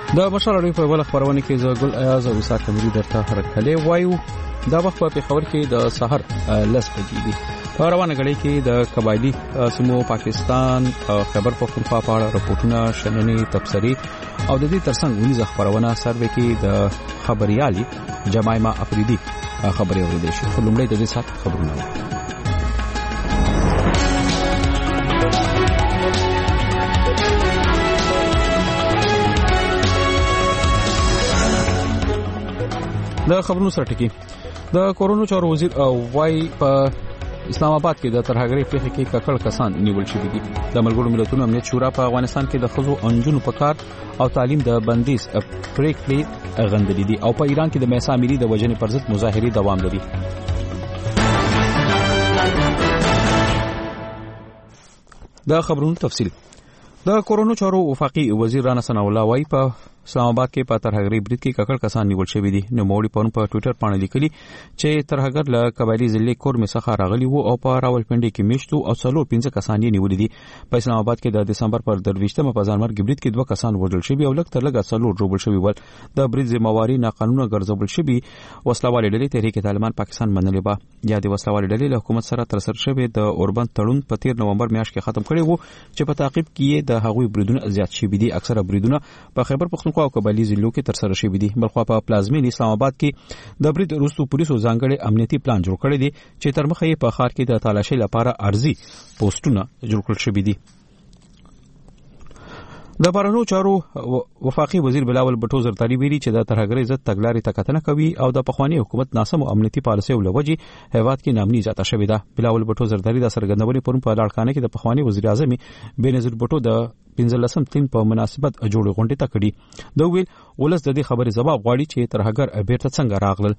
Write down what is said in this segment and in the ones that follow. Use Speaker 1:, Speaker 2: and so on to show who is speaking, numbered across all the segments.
Speaker 1: د بشر اړیکو په بل خبرونه کې زګل ایاز او وسات کمري درته حرکت وایو دا وخت په خبر کې د سحر لس بجې دي په روانه غړي کې د قبایلی سمو پاکستان خبر پختونخوا په اړه راپورټونه شننې تبصري او د دې ترڅنګ ونیز خبرونه سروې کې د خبريالي جمایما افریدي خبري اوریدل شي په لومړی د دې سات خبرونه د خبرونو سره ټکی د کورونو چارو وزیر وای په اسلام آباد کې د ترهګرۍ پیښې کې ککړ کسان نیول شوي دي د ملګرو ملتونو امنیت شورا په افغانستان کې د خزو انجونو په کار او تعلیم د بندیز پریکړې غندلې دي او په ایران کې د مېسا اميري د وژنې پر ضد مظاهرې دوام لري د خبرونو تفصیل د کورونو چارو وفاقي وزیر رانا ثنا الله وای په اسلام آباد کې په ترهګرۍ برید کې ککړ کسان نیول شوي دي نو موري په ټوئیټر باندې لیکلي چې ترهګر له قبایلی ضلع کور مسخه راغلي وو او په راولپنډي کې میشتو او څلور 15 کسان یې نیول دي په اسلام آباد کې د دسمبر پر 23مه په ځانمرګ برید کې 2 کسان وژل شوي او لږ تر لږه څلور روبل شوي ول د برید ذمہواری ناقانونه ګرځول شوي وسلوال ډلې تحریک طالبان پاکستان منلې با یا د وسلوال ډلې له حکومت سره تر سره شوی د اوربند تړون په 13 نومبر میاشت کې ختم کړي وو چې په تعقیب کې د هغوی بریدونه زیات شوي دي اکثره بریدونه په خیبر پختونخوا او قبایلی ضلعو کې تر سره شوي دي بلخوا په پلازمین اسلام آباد کې د برید وروسته پولیسو ځانګړي امنیتي پلان جوړ کړی دی چې تر مخه یې په ښار کې د تالاشۍ لپاره ارزي پوسټونه جوړ کړل شوي دي د بهرنیو چارو وفاقي وزیر بلاول بټو زرداری ویلي چې د ترهګرۍ ضد تګلارې تکتنه کوي او د پخوانی حکومت ناسم امنیتي پالیسۍ ولوجي هیواد کې نامني زیاته شوې ده بلاول بټو زرداری د سرګندونې پرون په لاړکانه کې د پخوانی وزیر اعظم بینظیر بټو د 15 تین په مناسبت جوړ غونډه تکړي د ویل ولس د دې خبرې جواب غواړي چې ترهګر بیرته څنګه راغلل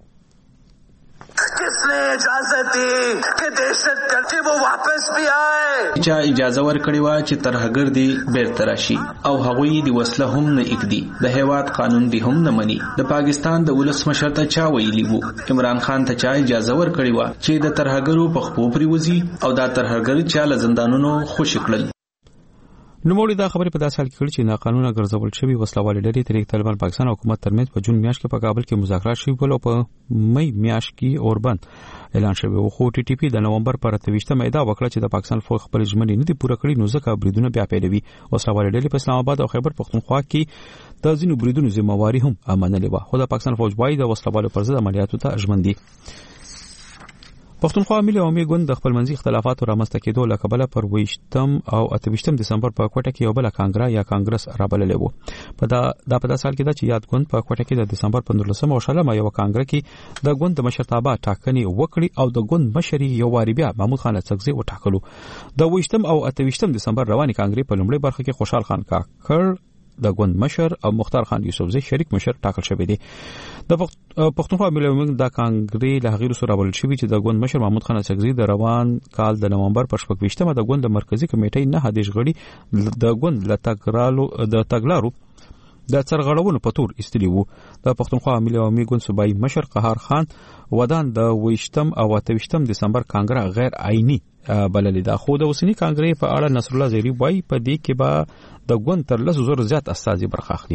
Speaker 2: اجازت دی کہ دہشت گردی وہ واپس بھی آئے
Speaker 3: چا اجازه ورکړی و چې ترهګر دی بیرته راشي او هغوی دی وسله هم نه اکدي د هیواد قانون دی هم نه مني د پاکستان د ولس مشر ته چا ویلی وو عمران خان ته چا اجازه ورکړی و چې د ترهګرو په خپو پریوزي او د ترهګر چا له زندانونو خوشی کړل
Speaker 1: نو مولي دا خبره په داسې حال کې کړي چې ناقانونه ګرځول شوی وسلوال ډلې تحریک طالبان پاکستان حکومت ترمنځ په جون میاشت کې په کابل کې مذاکرات شوي ول او په مئی میاشت کې اوربند اعلان شوی او خو ټي ټي پی د نومبر پر 28مه ادعا وکړه چې د پاکستان فوج خپل ژمنې نه دي پوره کړې نو ځکه بریدونه بیا پیلوي وسلوال ډلې په اسلام آباد او خیبر پختونخوا کې د ځینو بریدونو ذمہواری هم امنلې و خو د پاکستان فوج وايي د وسلوالو پر ضد عملیاتو ته ژمن دي پښتونخوا ملي عوامي ګوند د خپل منځي اختلافاتو رامنځته کېدو له کبله پر 28 او 28 دسمبر په کوټه کې یو بل کانګرا یا کانګرس رابللې وو په دا سال کې د یاد ګوند په کوټه کې د دسمبر 15 او شلمه یو کانګرا کې د ګوند د مشرتابه ټاکنې وکړي او د ګوند مشري یو واری بیا محمود خان څکزي وټاکلو د 28 او 28 دسمبر رواني کانګرې په لومړي برخه کې خوشحال خان کاکړ د ګوند مشر او مختار خان یوسفزی شریک مشر ټاکل شوی دی د پښتونخوا ملي عوامي د کانګرې له غیر سره بل شوی چې د ګوند مشر محمود خان څکزي د روان کال د نومبر پر 28مه د ګوند مرکزی کمیټې نه هدیش غړي د ګوند د تګلارو د څرغړونو په تور استلی وو د پښتونخوا ملي عوامي ګوند صوبایي مشر قهار خان ودان د 28 او 28 دسمبر کانګرا غیر آئینی بللې دا خو د اوسنی کانګرې په اړه نصر الله زیری وای په دې کې به د ګوند تر 10,000 زیات استازي برخه اخلي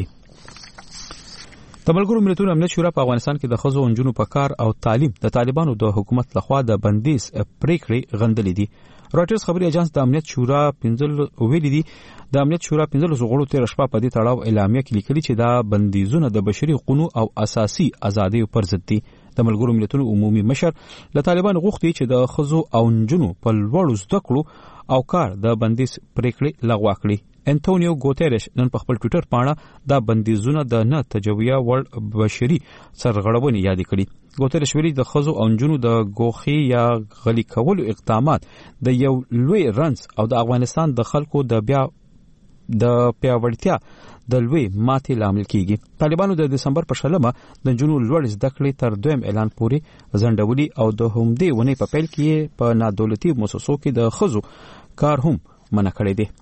Speaker 1: د ملګرو ملتونو امنیت شورا په افغانستان کې د خزو انجونو په کار او تعلیم د طالبانو د حکومت لخوا د بندیز پریکړې غندلې دي راټرز خبري اژانس د امنیت شورا 15 ویلي دي د امنیت شورا 15 غړو تیر شپه په دې تړاو اعلامیه کې لیکلي چې دا بندیزونه د بشري حقوقو او اساسي ازادۍ پر ضد دي د ملګرو ملتونو عمومي مشر له طالبان غوښتي چې د خزو او انجونو په لوړو زده کړو او کار د بندیز پریکړې لغوه کړي انټونیو ګوتيرش نن په خپل ټوئیټر باندې دا بندیزونه د نه تجویه ور بشري سرغړونې یاد کړي ګوتيرش ویلي د خزو او انجونو د ګوخي یا غلي کولو اقدامات د یو لوی رنس او د افغانستان د خلکو د پیاوړتیا د لوی ماتې لامل کیږي طالبانو د دسمبر په شلمه د جنو لوړ زده کړې تر دویم اعلان پورې ځنډولي او د همدې ونې په پیل کې په نادولتي مؤسسو کې د خزو کار هم منع کړی دی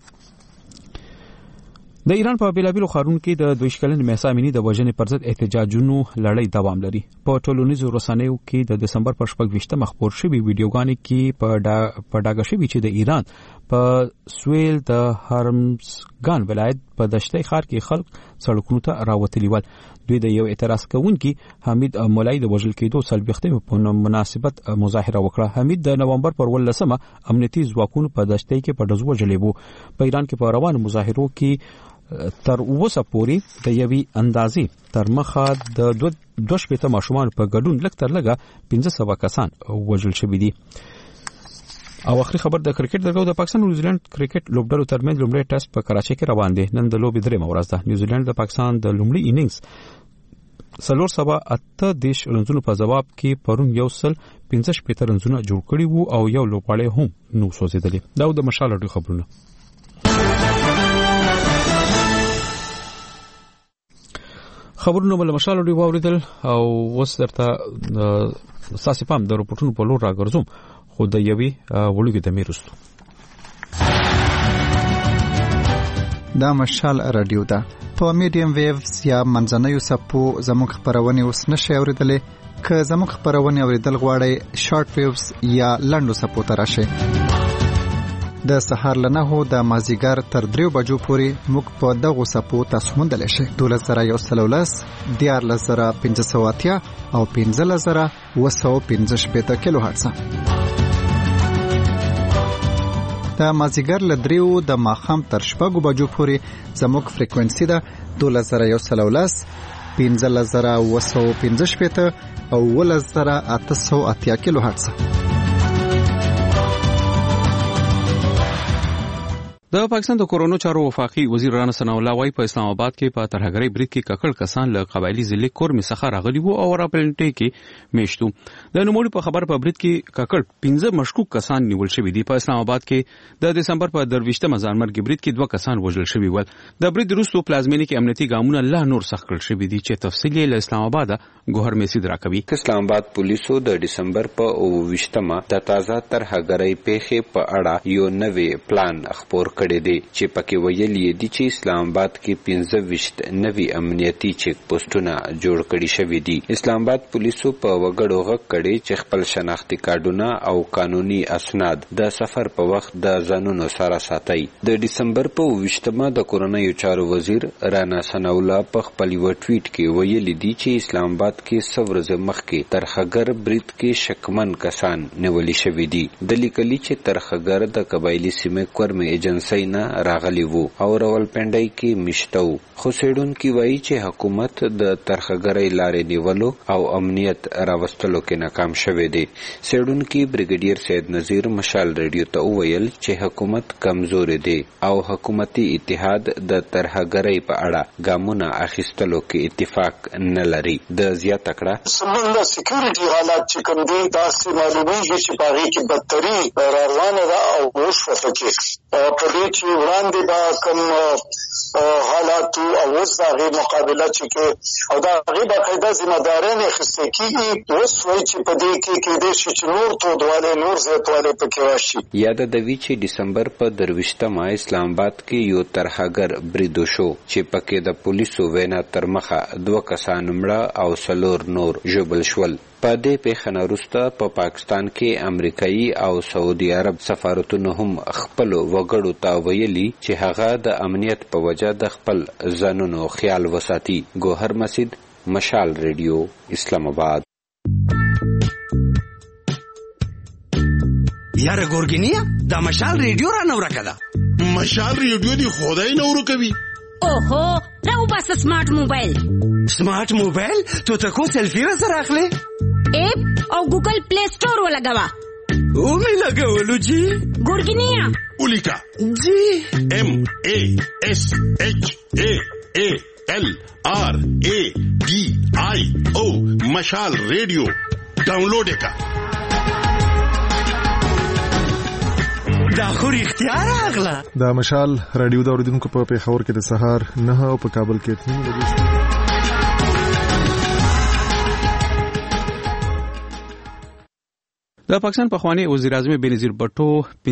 Speaker 1: د ایران په بیلابیلو ښارونو کې د 2 کلن مېسا اميني د وژنې پر ضد احتجاجونو لړۍ دوام لري په ټولنیزو رسنیو کې د دسمبر پر 28 خبر شوی ویډیوګانې کې په ډاګه شوی چې د ایران په سویل د هرمز ګان ولایت په دشتي ښار کې خلک سړکونو ته راوتلي ول. دوی د یو اعتراض کوونکي حمید مولای د وژل کېدو سلبختې په مناسبت مظاهره وکړه. حمید د نومبر پر 18 امنیتي ځواکونو په دشتي کې په دزو وژلې وو. په ایران کې په روانو مظاهرو کې تر اوسه پورې د یوې اندازې تر مخه د 2 ماشومان په ګډون لږ تر لږه 1500 کسان وژل شوي دي. او اخري خبر د کرکټ درګو د پاکستان او نیوزیلند کرکټ لوبډلو ترمنځ لومړی ټیسټ په کراچۍ کې روان دی. نن د لوبې درېمه ورځ ده. نیوزیلند د پاکستان د لومړي اننګز 408 رنزونو په جواب کې پرون 115 رنزونه جوړ کړي وو او یو لوبغاړی هم نو سوځیدلی. دا د مشال اډو خبرونه. خبرونه بل مشال اډو واوریدل او اوس درته ساسي پام د رپورټونو په لور راګرځوم خو د یوې وړوکې د میرستو.
Speaker 4: دا مشال رادیو ده. په میډیم ویوز یا منځنیو سپو زموږ خبرونه اوس نشي اوریدلې. که زموږ خبرونه اوریدل غواړئ شارټ ویوز یا لنډو سپو ته راشئ. د سهار له 9 د مازیګر تر 3 بجو پورې موږ په دغو سپو تاسو موندلی شئ. 12113 14580 او 15715 کیلو هرتز. د مازیګر له 3 د ماښام تر 6 بجو پورې زموږ فریکوئنسي ده 12113 15715 او 11880 کیلو هرتز.
Speaker 1: د پاکستان د کورونو چارو وفاقي وزیر رانا ثناء الله وايي په اسلام آباد کې په ترهګرۍ برید کې ککړ کسان له قبایلی ضلع کورمي څخه راغلي وو او راپلنټي کې میشتو. د نوموړي په خبر په برید کې ککړ 15 مشکوک کسان نیول شوي دي. په اسلام آباد کې د دسمبر په 23 ځانمرګي برید کې 2 کسان وژل شوي ول. د برید وروسته پلازمینې کې امنیتي ګامونه لا نور سخت کړل شوي دي چې تفصیل یې له اسلام آباد ګوهر میسید راکوي.
Speaker 5: اسلام آباد پولیسو د دسمبر په 28مه د تازه ترهګرۍ پیښې په اړه یو نوې پلان خپور کړی دی چې پکې ویلي دي چې اسلام آباد کې 15 نوي امنیتي چیک پوسټونه جوړ کړي شوي دي. اسلام آباد پولیسو په وګړو غږ کړي چې خپل شناختی کارډونه او قانوني اسناد د سفر په وخت د ځانونو سره ساتي. د دسمبر په 28مه د کورنیو چارو وزیر رانا ثناء الله په خپل ټویټ کې ویلي دي چې اسلام آباد کې څورځ مخکې ترهګر برید کې شکمن کسان نیولي شوي دي. د لیکلي چې ترهګر د قبایلی سیمې کورمي ایجنسی نه راغلی وو او راولپنډۍ کې مشتو. خو سیډونکي وایي چې حکومت د ترهګرۍ لارې نیولو او امنیت راوستلو کې ناکام شوی دی. سیډونکي بریګیډیر سید نذیر مشال ریډیو ته وویل چې حکومت کمزوري دی او حکومتي اتحاد د ترهګرۍ په اړه ګامونه اخیستلو کې اتفاق نه لري. د زیاته کړه
Speaker 6: سمند سکیورټي حالات چې کوم دي تاسو معلومیږي چې پاره کې بدتري روانه ده او وشوه کې په دې چې وړاندې با کوم حالات او اوس هغه مقابله چې او دا هغه باقاعده ځمداران اخیستل کیږي. اوس وایي چې په دې کې د شي نور تودواله نور زیاتواله پکې راشي.
Speaker 5: یاد د وی چې دسمبر په 23مه اسلام آباد کې یو ترهګر برید شو چې پکې د پولیسو وینا تر مخه 2 کسان مړه او 4 نور ژوبل شول. په دې پیښه وروسته په پاکستان کې امریکایي او سعودي عرب سفارتونو هم خپل وګړو ته ویلي چې هغه د امنیت په وجه د خپل ځانونو خیال وساتي. ګوهر مسید، مشال ریډیو، اسلام آباد.
Speaker 7: یاره ګورګینیا دا مشال ریډیو را نو راکړه.
Speaker 8: مشال ریډیو دی خدای نو ورکوي.
Speaker 9: اوهو راو بس سمارټ موبایل.
Speaker 7: سمارټ موبایل ته کو سیلفی را سره اخلي؟
Speaker 9: ایپ او ګوګل پلی سٹور ولګوا.
Speaker 7: او می لګولو جی
Speaker 9: ګورګینیا
Speaker 8: اولیکا
Speaker 7: جی
Speaker 8: MASHALRADIO مشال ریډیو ډاونلوډ کا.
Speaker 7: دا خو اختیار اغلا.
Speaker 10: دا مشال رادیو دا اوریدونکو په پیښور کې د سهار 9 او په کابل کې 3 بجې.
Speaker 1: د پاکستان پخوانی وزیر اعظم بنظیر بټو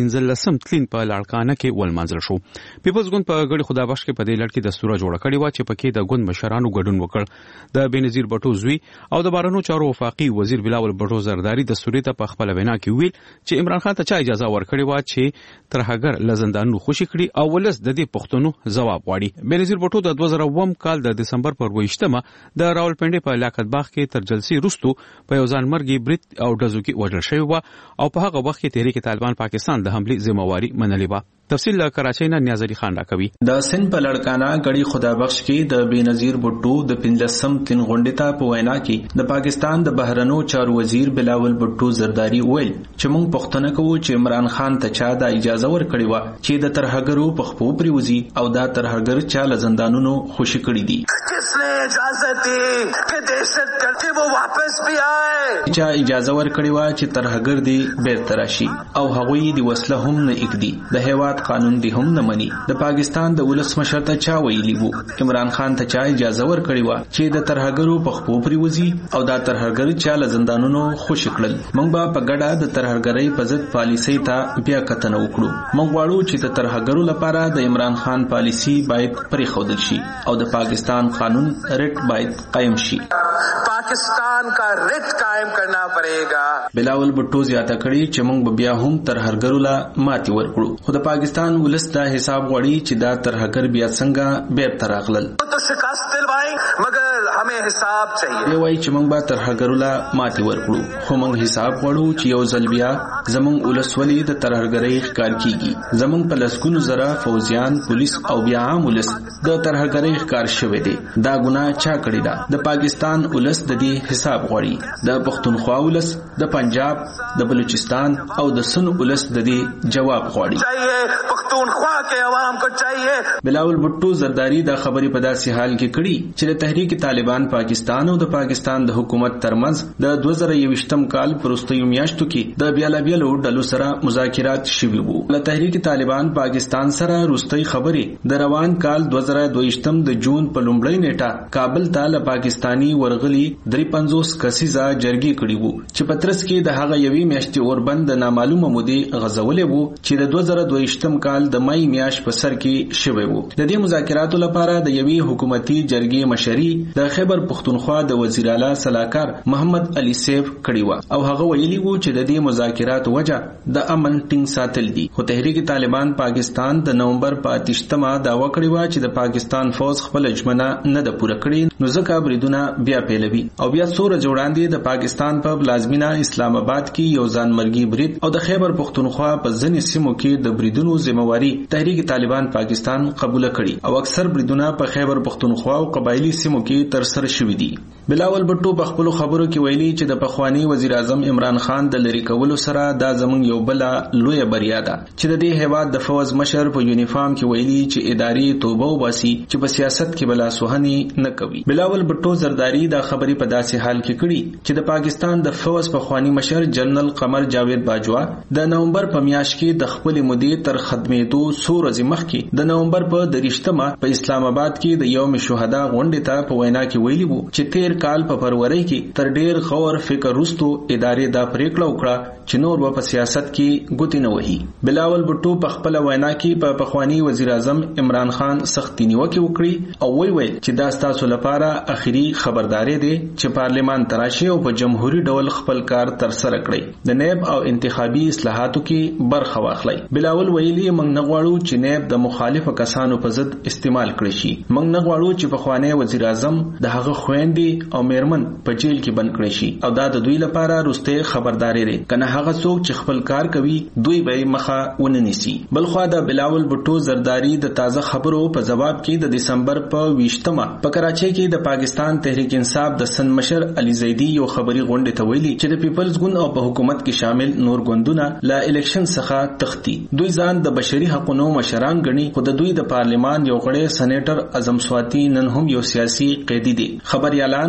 Speaker 1: 15 تلین په لاړکانه کې ولمنځل شو. پیپلز ګوند په ګډي خدابخش کې په دې لړ کې دستور جوړ کړی و چې پکې د ګوند مشرانو ګډون وکړ. د بنظیر بټو زوی او د بهرنیو چارو وفاقي وزیر بلاول بټو زرداری دستوري ته په خپل وینا کې ویل چې عمران خان ته چا اجازه ورکړې و چې ترهګر لزندانو خوشي کړي او ولس د دې پښتنو جواب غواړي. بنظیر بټو د 2009 کال د دسمبر پر 28مه د راولپنډي په لیاقت باغ کې تر جلسې وروسته په یو ځان مرګي برید او ډزو کې وژل شوی او په هغه وخت کې تحریک طالبان پاکستان د حمله ذمہواری منلې و. تفصیل له کراچۍ نه نیاز علي خان راکوي.
Speaker 3: د سن په لړکانه غړي خدابخش کې د بنظیر بټو د 15 تن غونډې ته په وینا کې د پاکستان د بهرنیو چارو وزیر بلاول بټو زرداری ویل چې موږ پښتنه کوو چې عمران خان ته چا د اجازه ورکړې و چې د ترهګرو په خپو پریوزي او دا ترهګر چا لزندانونو خوشي کړي دي.
Speaker 2: किसने इजाजत दी कि दहशत गर्द वो वापस भी आए.
Speaker 3: چا اجازه ورکړې و چې ترهګر دی بیرته راشي او هغوی د وسله هم نه اکدي. د هیواد قانون دی هم نه مني. د پاکستان د ولس مشر ته چا ویلي وو عمران خان ته چا اجازه ورکړې و چې د ترهګرو په خپو پریوزي او دا ترهګر چا لزندانونو خوشي کړل. موږ به په ګډه د ترهګرۍ په ضد پالیسۍ ته بیا کتنه وکړو. موږ غواړو چې د ترهګرو لپاره د عمران خان پالیسي باید پرېښودل شي او د پاکستان قانون رټ باید قائم شي.
Speaker 2: पाकिस्तान का रिट कायम करना पड़ेगा.
Speaker 3: بلاول بټو زیاته کړي چې موږ بیا هم ترهګرو لا ماتي ورکړو. خو د پاکستان ولس دا حساب غواړي چې دا ترهګر بیا څنګه بیرته راغلل.
Speaker 2: तो शिकस्त दिलवाई मगर हमें हिसाब चाहिए.
Speaker 3: دی وایي چې موږ به ترهګرو لا ماتي ورکړو خو موږ حساب غواړو چې یو ځل بیا زموږ ولس ولې د ترهګرۍ ښکار کیږي. زموږ په لسګونو زره فوجیان پولیس او بیا عام ولس د ترهګرۍ ښکار شوی دی. دا ګناه چا کړی ده؟ د پاکستان ولس د دې حساب غواړي. د پښتونخوا ولس، د پنجاب، د بلوچستان او د سن ولس د دې جواب غواړي.
Speaker 2: پښتونخوا کې عوام کو چاهیے.
Speaker 3: بلاول بټو زرداری دا خبرې په داسې حال کې کړي چې د تحریک طالبان پاکستان او د پاکستان د حکومت ترمنځ د 2021م کال پرستیو میاشتو کې د بیلابیلو ډلو سره مذاکرات شوي وو. له تحریک طالبان پاکستان سره روستۍ خبرې د روان کال 2022م د جون په لومړۍ نیټه کابل ته له پاکستانی ورغلي 53 کسیزه جرګې کړي وو چې پترس کې د هغه یوې میاشتې اوربند د نامعلومه مودې غزولې وو چې د 2022م کال د مای میاشت په سر کې شوی وو. د دې مذاکراتو لپاره د یوې حکومتي جرګې مشري د خیبر پښتونخوا د وزیر اعلی صلاحکار محمد علي سیف کړي وو او هغه ویلي وو چې د دې مذاکراتو وجه د امن ټینګ ساتل دي. خو تحریک طالبان پاکستان د نومبر په 28مه داوا کړی و چې د پاکستان فوج خپل ژمنه نه ده پوره کړې نو ځکه بریدونه بیا پیلوي او بیا څوره جوړاندې د پاکستان په پلازمینه اسلام آباد کې یو ځان مرګي برید او د خیبر پښتونخوا په ځینې سیمو کې د بریدونو ذمہواری تحریک طالبان پاکستان قبول کړي او اکثر بریدونه په خیبر پښتونخوا او قبایلی سیمو کې تر سره شوي دي. بلاول بټو په خپل خبرو کې ویلي چې د پخوانی وزیر اعظم عمران خان د لری کولو سره دا زمونږ یو بل لوی بریا ده چې د دې هیواد د فوج مشر په یونیفارم کې ویلي چې اداري توبه وباسي چې په سیاست کې بلا سوهنی نه کوي. بلاول بټو زرداری دا خبرې په داسې حال کې کړي چې د پاکستان د فوج پخوانی مشر جنرال قمر جاوید باجوا د نومبر په میاشت کې د خپل مودې تر خدمتو څو ورځې مخکې د نومبر په 30مه په اسلام آباد کې د یوم شهدا غونډې ته په وینا کې ویلي وو چې تیر کال په فروری کې تر ډیر غور فکر وروسته ادارې دا پریکړه وکړه چې نور په سیاست کې ګوتې نه وهي. بلاول بټو په خپل وینا کې په پخوانی وزیر اعظم عمران خان سختي نیوکه وکړي او ویل چې دا ستاسو لپاره اخیری خبرداري دی چې پارلیمان تراشي او په جمهوریت ډول خپل کار تر سره کړي د نیب او انتخابي اصلاحاتو کې برخه واخلي. بلاول ویلي موږ نه غواړو چې نیب د مخالفو کسانو په ضد استعمال کړي شي. موږ نه غواړو چې پخوانی وزیر اعظم د هغه خويندې او میرمن په جیل کې بند کړي شي او دا د دوی لپاره روسته خبرداري دی کنه هغه څوک چې خپل کار کوي دوی به مخه وننسي. بلخوا د بلاول بټو زرداری د تازه خبرو په جواب کې د دسمبر په 20مه په کراچۍ کې د پاکستان تحریک انصاف د سن مشر علي زیدی یو خبري غونډه ته ویلي چې د پیپلز ګوند او په حکومت کې شامل نور ګوندونه لا الیکشن څخه تختی. دوی ځان د بشري حقوقو مشران غني خو د دوی د پارلیمان یو غړی سېنیټر اعظم سواتی نن هم یو سیاسي قیدی دی. خبريالان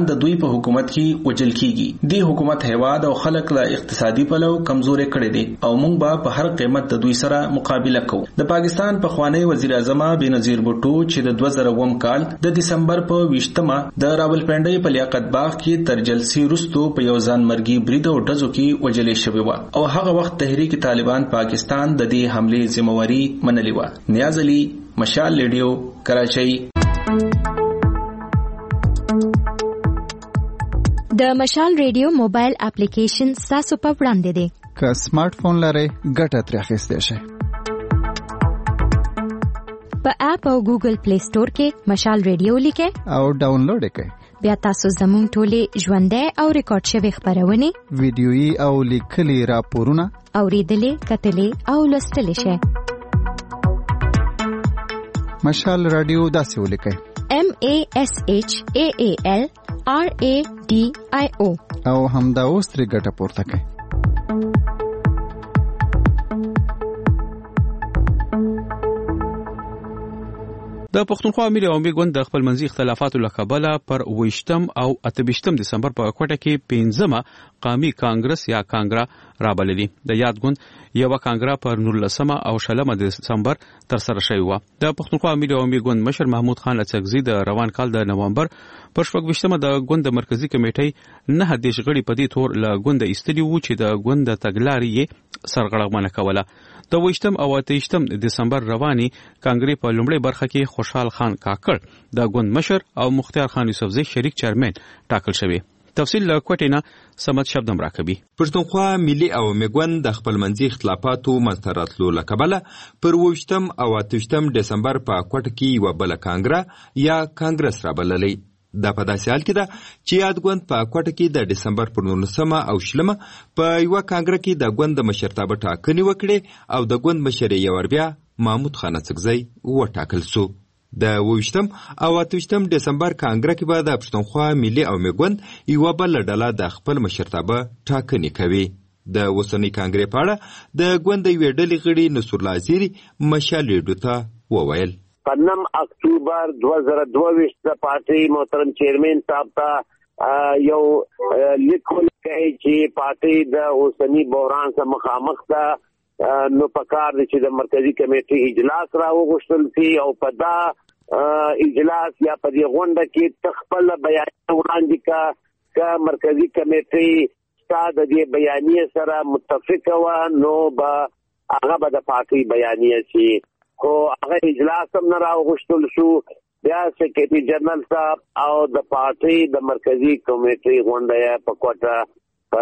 Speaker 3: طالبان د دوی په حکومت کې وجل کیږي. دی حکومت هیواد او خلک له اقتصادي پلو کمزوري کړي دي او موږ به په هر قیمت د دوی سره مقابله کوو. د پاکستان پخوانی وزیر اعظم بېنظیر بوټو چې د 2000 کال د دسمبر په 20مه د راولپنډۍ په لیاقت باغ کې تر جلسې وروسته په یو ځانمرګي برید او ډزو کې وژل شوی و او هغه وخت تحریک طالبان پاکستان د دې حمله ذمہواری منلې و. نیاز علي، مشال ریډیو، کراچۍ.
Speaker 11: د مشال ریډیو موبایل اپلیکیشن تاسو په وړاندې دی.
Speaker 4: که سمارټ فون لرئ ګټه ترې اخیستی شئ.
Speaker 11: په اپ او ګوګل پلی سٹور کې مشال ریډیو لیکئ
Speaker 4: او ډاونلوډ یې کړئ.
Speaker 11: بیا تاسو زموږ ټولې ژوندۍ او ریکارډ شوي خپرونې،
Speaker 4: ویډیويي او لیکلي راپورونه
Speaker 11: اورېدلې، کتلې او لوستلی شئ.
Speaker 4: مشال رادیو داسې ولیکئ:
Speaker 11: MASHAAL RADIO
Speaker 4: او همدا اوس ترې ګټه پورته کړئ.
Speaker 1: د پښتونخوا ملي عوامي ګوند د خپل منځي اختلافاتو له کبله پر 28 او 28 دسمبر په کوټه کې 15مه قومي کانګرس یا کانګرا رابللي. د یاد ګوند یو کانګرا پر 19 او 20 دسمبر تر سره شوی و. د پښتونخوا ملي عوامي ګوند مشر محمود خان اڅکزي د روان کال د نومبر پر 28مه د ګوند مرکزی کمیټې نه دیش غړي په دې تور له ګوند ایستلی وو چې د ګوند تګلارې سرغړونه کوله. د 28 او 28 دسمبر رواني کانګري په لومړی برخه کې خوشحال خان کاکړ د ګوند مشر او مختار خان یوسفزئی شریک چیرمن ټاکل شوی. تفصیل له کوټینا سمت شبدم راکبي.
Speaker 12: پښتونخوا ملي عوامي ګوند د خپل منځي اختلافاتو منځته راتلو له کبله پر 28 او 28 دسمبر په کوټه کې یو بل کانګرا یا کانګرس رابللی. دا په داسې حال کې ده چې یاد ګوند په کوټه کې د دسمبر پر 19 او 20 په یو کانګرا کې د ګوند د مشرتابه ټاکنې وکړې او د ګوند مشر یې بیا محمود خان اڅکزی وټاکل شو. د 28 او 28 دسمبر کانګرا کې به د پښتونخوا ملي عوامي ګوند یو بل ډله د خپل مشرتابه ټاکنې کوي. د اوسنۍ کانګرې په اړه د ګوند یوې ډلې غړي نصر الله ازیري مشال ریډیو ته وویل:
Speaker 13: 9 اکتوبر 2022 د پارټي محترم چیرمن صاحب ته یو لیکل کوي چې پارټي د اوسنی بحران سره مخامخ ده، نو پکار دي چې د مرکزی کمیټې اجلاس راوغوښتل شي او په دا اجلاس یا په دې غونډه کې خپل بیان وړاندې کا مرکزی کمیټې ستاسو د بیانیه سره متفق و، نو به هغه به د پارټي بیانیه شي. خو هغه اجلاس هم نه راوغوښتل شو. بیا سیکرټری جنرال صاحب او د پارټي د مرکزی کمیټې غونډه په کوټه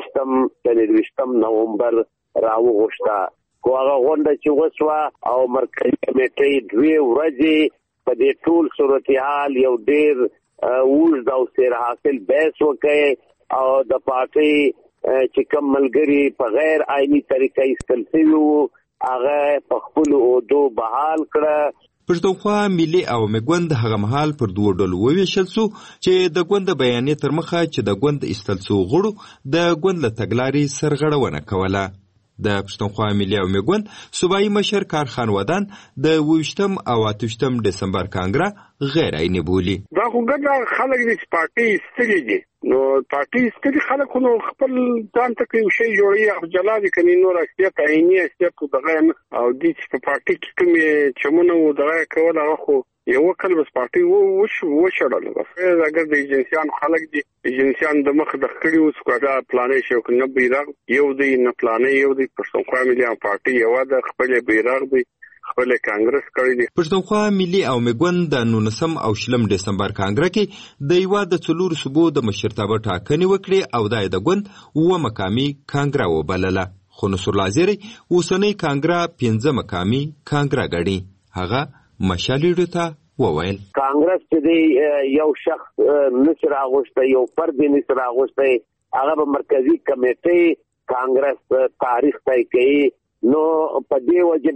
Speaker 13: په 23 نومبر راوغوښته. خو هغه غونډه چې وشوه او مرکزی کمیټې 2 ورځې په دې ټول صورتحال یو ډېر اوږد او سیر حاصل بحث وکړي او د پارټي چې کوم ملګري په غیر آئینی طریقه ایستل شوي وو هغه په خپل عہدو بحال کړه.
Speaker 12: پښتونخوا ملي عوامي ګوند هغه مهال پر 2 ډلو وویشل شو چې د ګوند بیانیه تر مخه چې د ګوند ایستل شو غړو د ګوند له تګلارې سرغړونه کوله. د پښتونخوا ملي عوامي ګوند صوبایي مشر کارخان ودان د 28 او 28 دسمبر کانګرا غیر عیني بولی.
Speaker 14: دا خو ګډه خلک د پارټي ستړي دي، نو پارټي ستړي خلک نو خپل ځان ته کوي شی جوړي او جلا دي کني نور احتیاط عیني احتیاط دغه او د پارټي کې کوم چمنو دغه کول هغه خو یو کل بس پارټي و شړل. بس اگر د ایجنسیان خلک دي ایجنسیان د مخ د خړي اوس کوټه پلانې شو کنه بیرغ یو دی نه پلانې یو دی پښتونخوا ملي پارټي یو د خپل بیرغ دی خپل کانګرس کړی دی.
Speaker 12: پښتونخوا ملي عوامي ګوند د 19 او 20 دسمبر کانګرا کې د یو د څلور صوبو د مشرتابه ټاکنې وکړي او د ګوند و مقامي کانګرا وبلله. خو نصر الله ازیري اوسنۍ کانګرا 15 مقامي کانګرا غړي. هغه مشال ریډیو ته وویل:
Speaker 13: کانګرس چې یو شخص نشر اغوسته یو فرد نشر اغوسته هغه به مرکزی کمیټې کانګرس تاریخ طی کوي. نو په دې وجه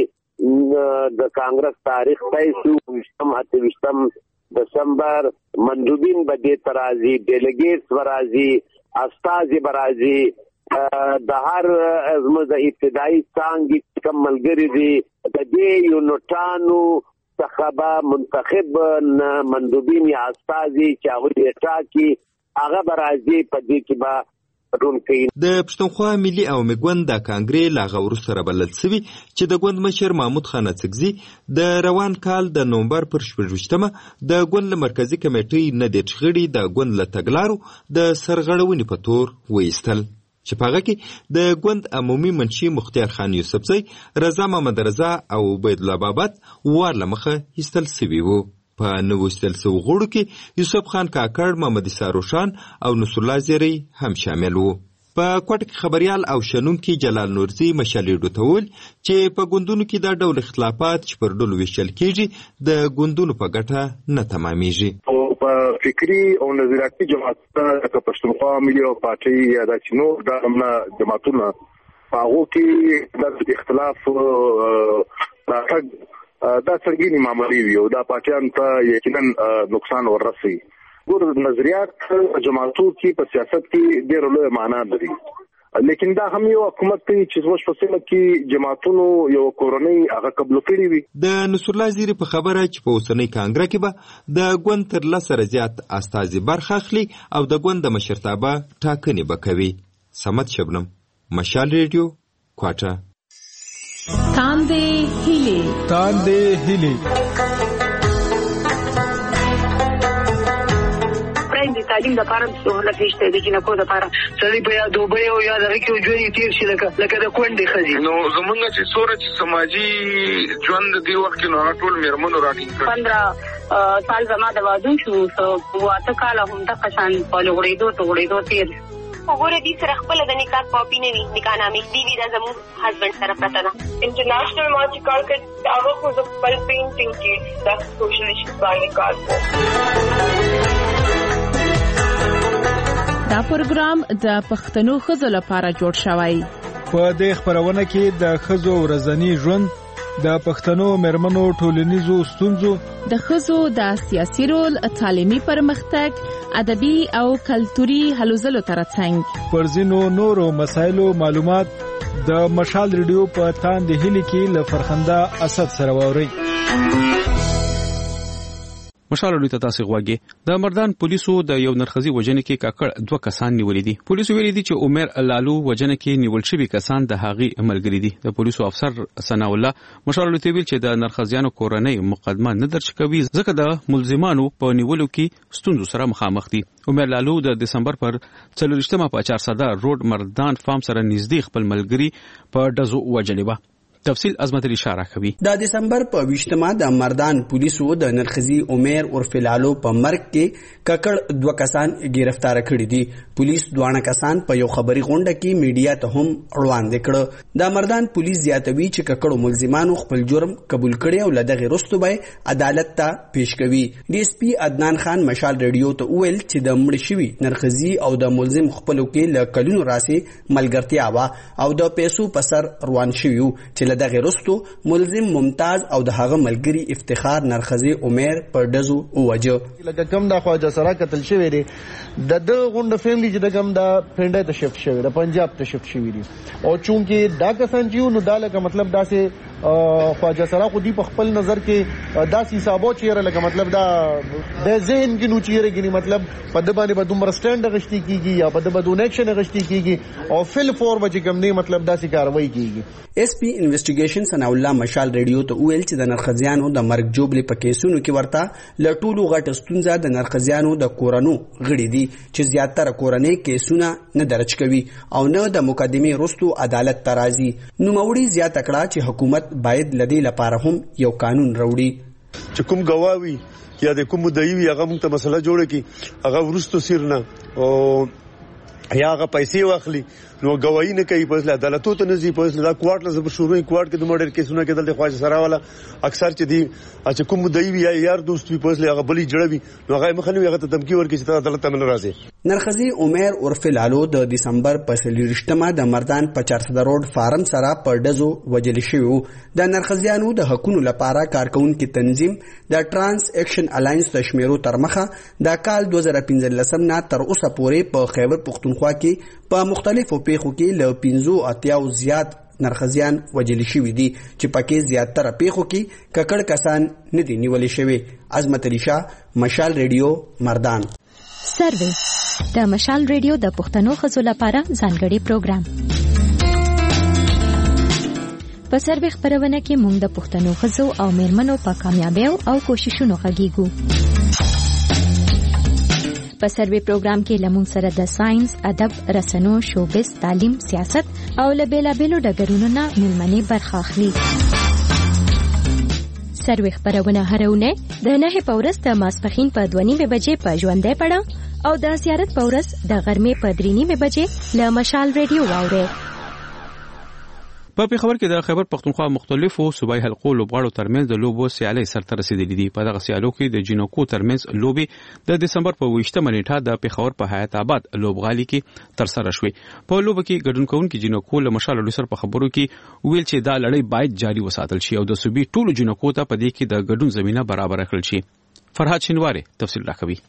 Speaker 13: باندې د کانګرس تاریخ طی شو 28 دسمبر مندوبین به دې ترازی ډیلیګیټس ورازي استازي برازي د هر ازمه د ابتدایي څنګه کوم ملګری دي د دې یونټانو څخه به منتخب مندوبین یا استازي چې هغه ټاکي هغه به راځي په دې کې به
Speaker 12: د پښتونخوا ملي او مګوند د کانګرې لا غور سره بلل سوي چې د ګوند مشر محمود خان اڅکزي د روان کال د نومبر پر 18مه د ګوند مرکزی کمیټې نه د چغړي د ګوند له تګلارو د سرغړونې په تور وېستل چې په هغه کې د ګوند عمومي منشي مختار خان یوسفزی رضا محمد رضا او عبید الله بابت ور لمخه ایستل سوي وو په نوو ایستل سوي غړو کې یوسف خان کاکړ محمد ساروشان او نصر الله زیری هم شامل وو په کوټ کې خبريال او شنونکي جلال نورزي مشالې ډوتول چې په ګوندونو کې دا ډول اختلافات چې پر ډول ویشل کېږي د ګوندونو په ګټه نه تمامېږي
Speaker 14: په فکری او نظریاتي جماعتونه لکه پښتونخوا ملي او پارټي یا د چینو د امنا جماعتونه هغه کې د اختلاف راټګ دا څنګه معاملې وي او دا پاکستان ته یقینا نقصان ورسي ګور نظریات جماعتو کې په سیاست کې ډېر لوی معنا لري لیکن دا هم یو حکومت چې زموږ په سیمه کې جماعتونو یو کورنۍ هغه قبول کړی وي
Speaker 12: د نصر الله زیری په خبره چې په اوسنۍ کانګره کې به د ګوند تر 10 زیات استازي برخه اخلي او د ګوند مشرتابه ټاکنې وکوي سمت شبنم مشال ریډیو کوټه
Speaker 15: تاندې هیلي
Speaker 16: د تعلیم د لپاره سہولت نشته د جنکو د لپاره سړي په یاد دوبه او یاد راکې ژوند تیر شي لکه د کونډې خزي
Speaker 17: نو زمونږ چې سورج سماجی ژوند دی وخت نو ټول میرمنو راټینګ
Speaker 16: 15 سال زما د وادو شو واته کال هم د قشان په لوړېدو تیر
Speaker 18: وګوره دې سره خپل د نکاح کاپی نه وي نکاح نامې دی دا زموږ هسبند سره پته ده انټرنیشنل مارچ کار کړ هغه خو د خپل پینټینګ کې د سوشل ایشوز باندې کار کوي
Speaker 19: دا پروګرام د پښتنو ښځو لپاره جوړ شوی
Speaker 15: په دې خبرونه کې د ښځو ورځنی ژوند د پښتنو مرمنو ټولنیزو ستونزو
Speaker 19: د ښځو د سیاسي رول تعلیمي پرمختګ ادبي او کلتوري هلو ځلو ترڅنګ
Speaker 15: پر ځینو نورو مسایلو معلومات د مشال ریډیو په تاندې هلي کې له فرخنده اسد سره ووري
Speaker 1: مشال ریډیو ته تاسو غواګي د مردان پولیسو د یو نرخزي وجنه کې کاکړ 2 کسان نیولې دي پولیسو ویلي دي چې عمر لالو وجنه کې نیول شوی کسان د هغي عملګری دي د پولیسو افسر ثنا الله مشال ریډیو ویل چې د نرخزیانو کورنۍ مقدمه نه درج کوي ځکه د ملزمانو په نیولو کې ستونزو سره مخامخ دي عمر لالو د دسمبر پر 4مه په 400 روډ مردان فارم سره نږدې خپل ملګری په دزو وجلې و تفصیل عظمت علی اشاره کوي
Speaker 20: د دسمبر په 20مه د مردان پولیسو د نرخزي عمر عرف لالو په مرګ کې ککړ 2 کسان گرفتار کړي دي پولیس دوه کسان په یو خبري غونډه کې میډیا ته هم وړاندې کړ د مردان پولیس زیاتوي چې ککړو ملزمانو خپل جرم قبول کړي او لدغه رستو به عدالت ته پیش کوي ډي اس پی عدنان خان مشال ریډیو ته ویل چې د مړ شوی نرخزي او د ملزم خپلو کې ل کلونو راسي ملګرتیا وا او د پیسو په سر روان شوی چې دغه رستو ملزم ممتاز او د هغه ملګری افتخار نرخزي عمر پر دزو وجه
Speaker 21: لکه کم د خواجه سره قتل شوی دی د غونډه فیملی چې د کم د پنده ته شفت شوی د پنجاب ته شفت شوی دی او چونکه دا کسان چې نو دا لکه مطلب دا سه خواجه سره خو دی په خپل نظر کې دا حسابو چیرې لکه مطلب دا د ذهن کې نو چیرې کې مطلب په د باندې به دومره سټاند غشتي کیږي یا په د بدون اکشن غشتي کیږي او فل فور به کم نه مطلب دا سي کاروایی کیږي
Speaker 20: اس پی انویسټیګیشن ثنا الله مشال ریډیو ته ویل چې د نرخزیانو د مرګ جوړلې په کیسونو کې ورته لټولو غټ ستونزه د نرخزیانو د کورونو غړي دي چې زیاتره کورنۍ کیسونه نه درج کوي او نه د مقدمه رستو عدالت ترازی نو موړي زیات کړه چې حکومت باید لدی لپاره هم یو قانون راوړي
Speaker 22: چې کوم گواوی یا د کوم مدعی هغه موږ ته مسله جوړه کی هغه ورستو سیرنه او یا هغه پیسې واخلي نو گواہی نه کوي په عدالتو ته نزي په دا کوارټ لزه شروع کوارټ کې د مړر کیسونه کې د خواجه سره والا اکثر چې دی چې کوم مدعی یا یار دوست وي په هغه بلی جوړوي نو هغه مخنی هغه ته دمکی ورکړي چې عدالت ته نه راځي
Speaker 20: نرخزي عمر عرف لالو د دسمبر په 28مه د مردان په 400 روډ فارم سره پر دزو وجل شوی د نرخزیانو د حقوقو لپاره کارکونکو تنظیم د ترانس اکشن الاینس تشمیرو ترمخه د کال 2015 نه تر اوسه پورې په خیبر پختونخوا کې په مختلفو پیښو کې له 15 زیات نرخزیان وجل شوي دي چې پکې زیاتره پیښو کې ککړ کسان نه دي نیولې شوي. عظمت علی شاه، مشال ریډیو، مردان.
Speaker 11: سروې د مشال ریډیو د پښتنو ښځو لپاره ځانګړي پروګرام. په سروې خپرونه کې موږ د پښتنو ښځو او میرمنو په کامیابیو او کوششونو غږیږو. په سروې پروګرام کې لمون سره د ساينس، ادب، رسنو، شوبز، تعلیم، سیاست او له بیلابیلو ډګرونو نه ملمنې برخه اخلي. سروې خپرونه هر اونۍ د 9 په ورځ د ماسپښین په 2:30 بجې په ژوندۍ پړه او د زیارت په ورځ د غرمې په 3:30 بجې له مشال ریډیو واورئ.
Speaker 1: په پیښور کې د خیبر پختونخوا مختلفو صوبایي حلقو لوبغاړو ترمنځ د لوبو سیالۍ سرته رسیدلې دي. په دغه سیالو کې د جنکو ترمنځ لوبي د دسمبر په 20 نیټه د پیښور په حیات آباد لوبغالي کې تر سره شوې. په لوب کې ګډون کوونکي جنکو له مشال لوسر په خبرو کې ویل چې دا لړۍ باید جاري وساتل شي او د صوبې ټولو جنکو ته په دې کې د ګډون زمينه برابر کړل شي. فرهاد شینواری تفصیل راکوي.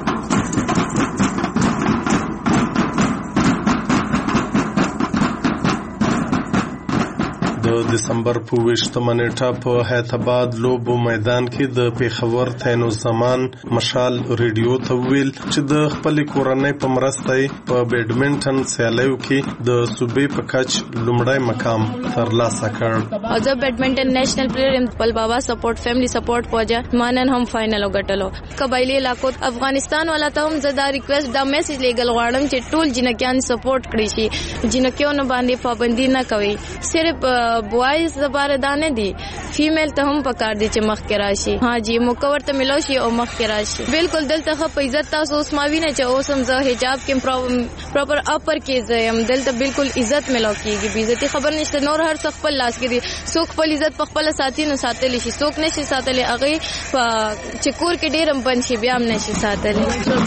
Speaker 5: د دسمبر په 20 نیټه په حیات آباد لوبو میدان کې د پیښور تینو زمان مشال ریډیو ته ویل چې د خپل کورنۍ په مرسته په بیډمنټن سیالیو کې د صوبې په کچ لومړی مقام ترلاسه کړ.
Speaker 6: او زه بیډمنټن نېشنل پلیئر ام. خپل بابا سپورټ، فیملی سپورټ پوجا مانن هم فائنل وګټلو. قبایلی علاقو افغانستان ولا ته هم زدا ریکوست دا میسج لګل غواړم چې ټول جنکیان سپورټ کړی شي. جنکیانو باندې پابندي نه کوي. صرف بوایز زبر دانه دي، فیمیل ته هم پکار دي چې مخ کې راشي. ها جی مکور ته ملو شي او مخ کې راشي. بالکل دلته په عزت تاسو اوس ما وینئ چې اوس هم زه حجاب کې پراپر اپر کې زم دلته بالکل عزت ملو کیږي. بیزتی خبر نشته. نور هر څه خپل لاس کې دي. څوک خپل عزت په خپل ساتي نو ساتل شي، څوک نشي ساتل هغه چې کور کې ډیرم بن شي بیا هم نشي ساتل.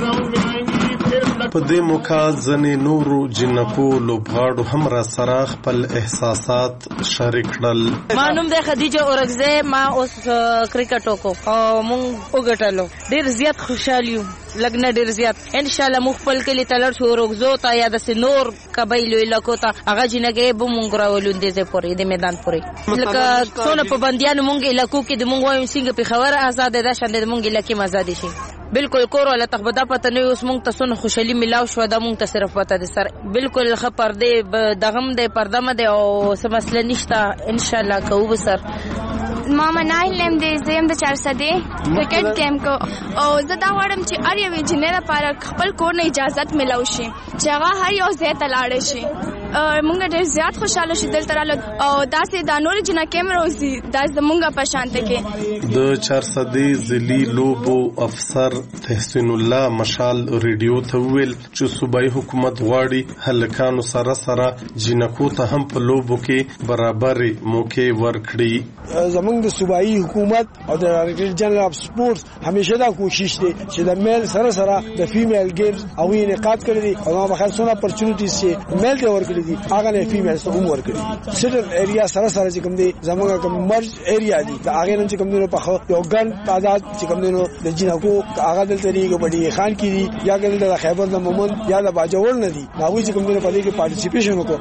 Speaker 5: په دې موقع ځنې نورو جنکو لوبغاړو هم را سره خپل احساسات شریک کړل.
Speaker 23: ما نوم د خدیجه اورګزه، ما اوس کرکټ وکړو او مونږ وګټلو. ډیر زیات خوشاله یو، لګنه ډیر زیات. ان شاء الله مخ خپل کلی تلر شو اورګزو ته یا د نور قبایلو علاقو ته هغه جنګي به مونږ راولوندې زه پورې د میدان پورې لکه څونه په بنديانو مونږ علاقو کې د مونږ وایم څنګه په خبر آزاد ده شند د مونږ علاقې آزاد شي. بالکل کور ولا تخبدا پته نه اوس مونږ ته سونه خوشالي ملاو شو د مونږ ته صرف پته ده سر. بالکل خبر ده دغم ده پردمه ده او څه مسله نشته. ان شاء الله کوو سر.
Speaker 24: ماما ناهلم دې زم د 400 کرکټ ټیم کو او زه دا وړم چې اړ یو جنې لپاره خپل کور نه اجازه ملو شي چې هغه هر یو ځای ته لاړ شي. مونږ ډېر زیات خوشاله شو دلته رااله او داسې د نور جنا کیمرا اوسي داس د مونږه په شانته کې.
Speaker 5: د 400 ځلي لوبو افسر تحسین الله مشال ریډیو ته ویل چې صوبایي حکومت غواړي هلکانو سره سره جنکو ته هم په لوبو کې برابر موقع ورکړي.
Speaker 25: زمونږ د صوبایي حکومت او د ډایرکټر جنرال اف سپورټس همیشه دا کوشش دی چې د میل سره سره د فیمیل گیمز او انعقاد کړي دي او ما بخښه سونه اپورچونټیز چې میل ته ورکړي دي هغه نه فیمیل ته هم ورکړي. سټر ایریا سره سره چې کوم دي زمونږ کوم مرج ایریا دي هغه نن چې کوم دي په یو ګن تعداد چې کوم دي نو د جنکو هغه دلته ریګو بډي خان کې دي یا ګل د خیبر د مومن یا د باجوړ نه دي هغه چې کوم دي په دې کې پارټیسیپیشن وکړي.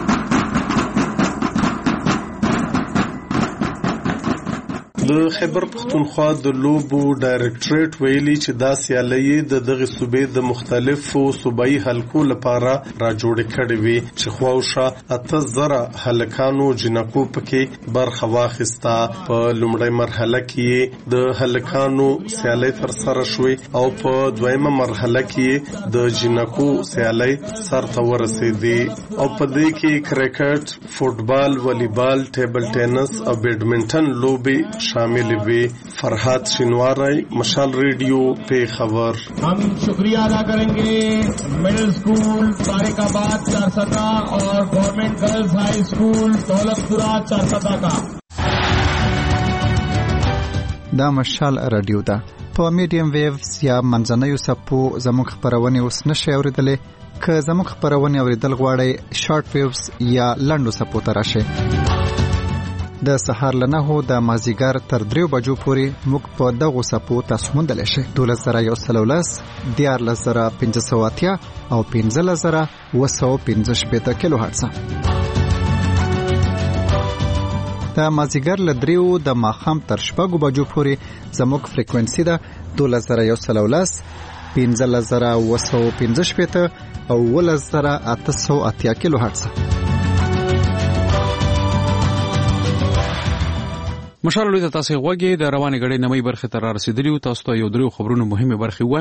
Speaker 5: د خیبر پختونخوا د لوبو ډایرکټریټ ویلي چې دا سیالۍ د دغه صوبې د مختلفو صوبایي حلقو لپاره را جوړ کړي وي چې خواوشه 8000 هلکانو جنکو پکې برخه واخیسته. په لومړی مرحله کې د هلکانو سیالۍ تر سره شوې او په دویمه مرحله کې د جنکو سیالۍ سرته ورسېدې او په دې کې کرکټ، فوټبال، والیبال، ټیبل ټینس او بیډمنټن لوبې शामिल हुए. फरहाद शिनवारी, मशाल रेडियो पे खबर.
Speaker 26: हम शुक्रिया अदा करेंगे मिडिल स्कूल तारिकाबाद 470 और government girls high school Daulatpura 470 का.
Speaker 4: دا مشال رادیو ده په میډیم ویوز یا منځنیو سپو زموږ خبرونه اوس نشي اوریدلې. که زموږ خبرونه اوریدل غواړئ شارټ ویوز یا لنډو سپو ته راشئ. د سهار لنهو د مازیګر تر 3 بجو پورې موږ په دغه سپو تاسو موندلی شئ. 12113 14580 او 15015 کیلو هرتز. د مازیګر له 3 د ماښام تر 6 بجو پورې زموږ فریکوئنسي ده 12110 15915 او 11880 کیلو هرتز.
Speaker 1: مشال لوی تاسو غوږی د روانې غړې نمې برخه تر رسیدلی تاسو ته یو درو خبرونه مهمه برخه وایم.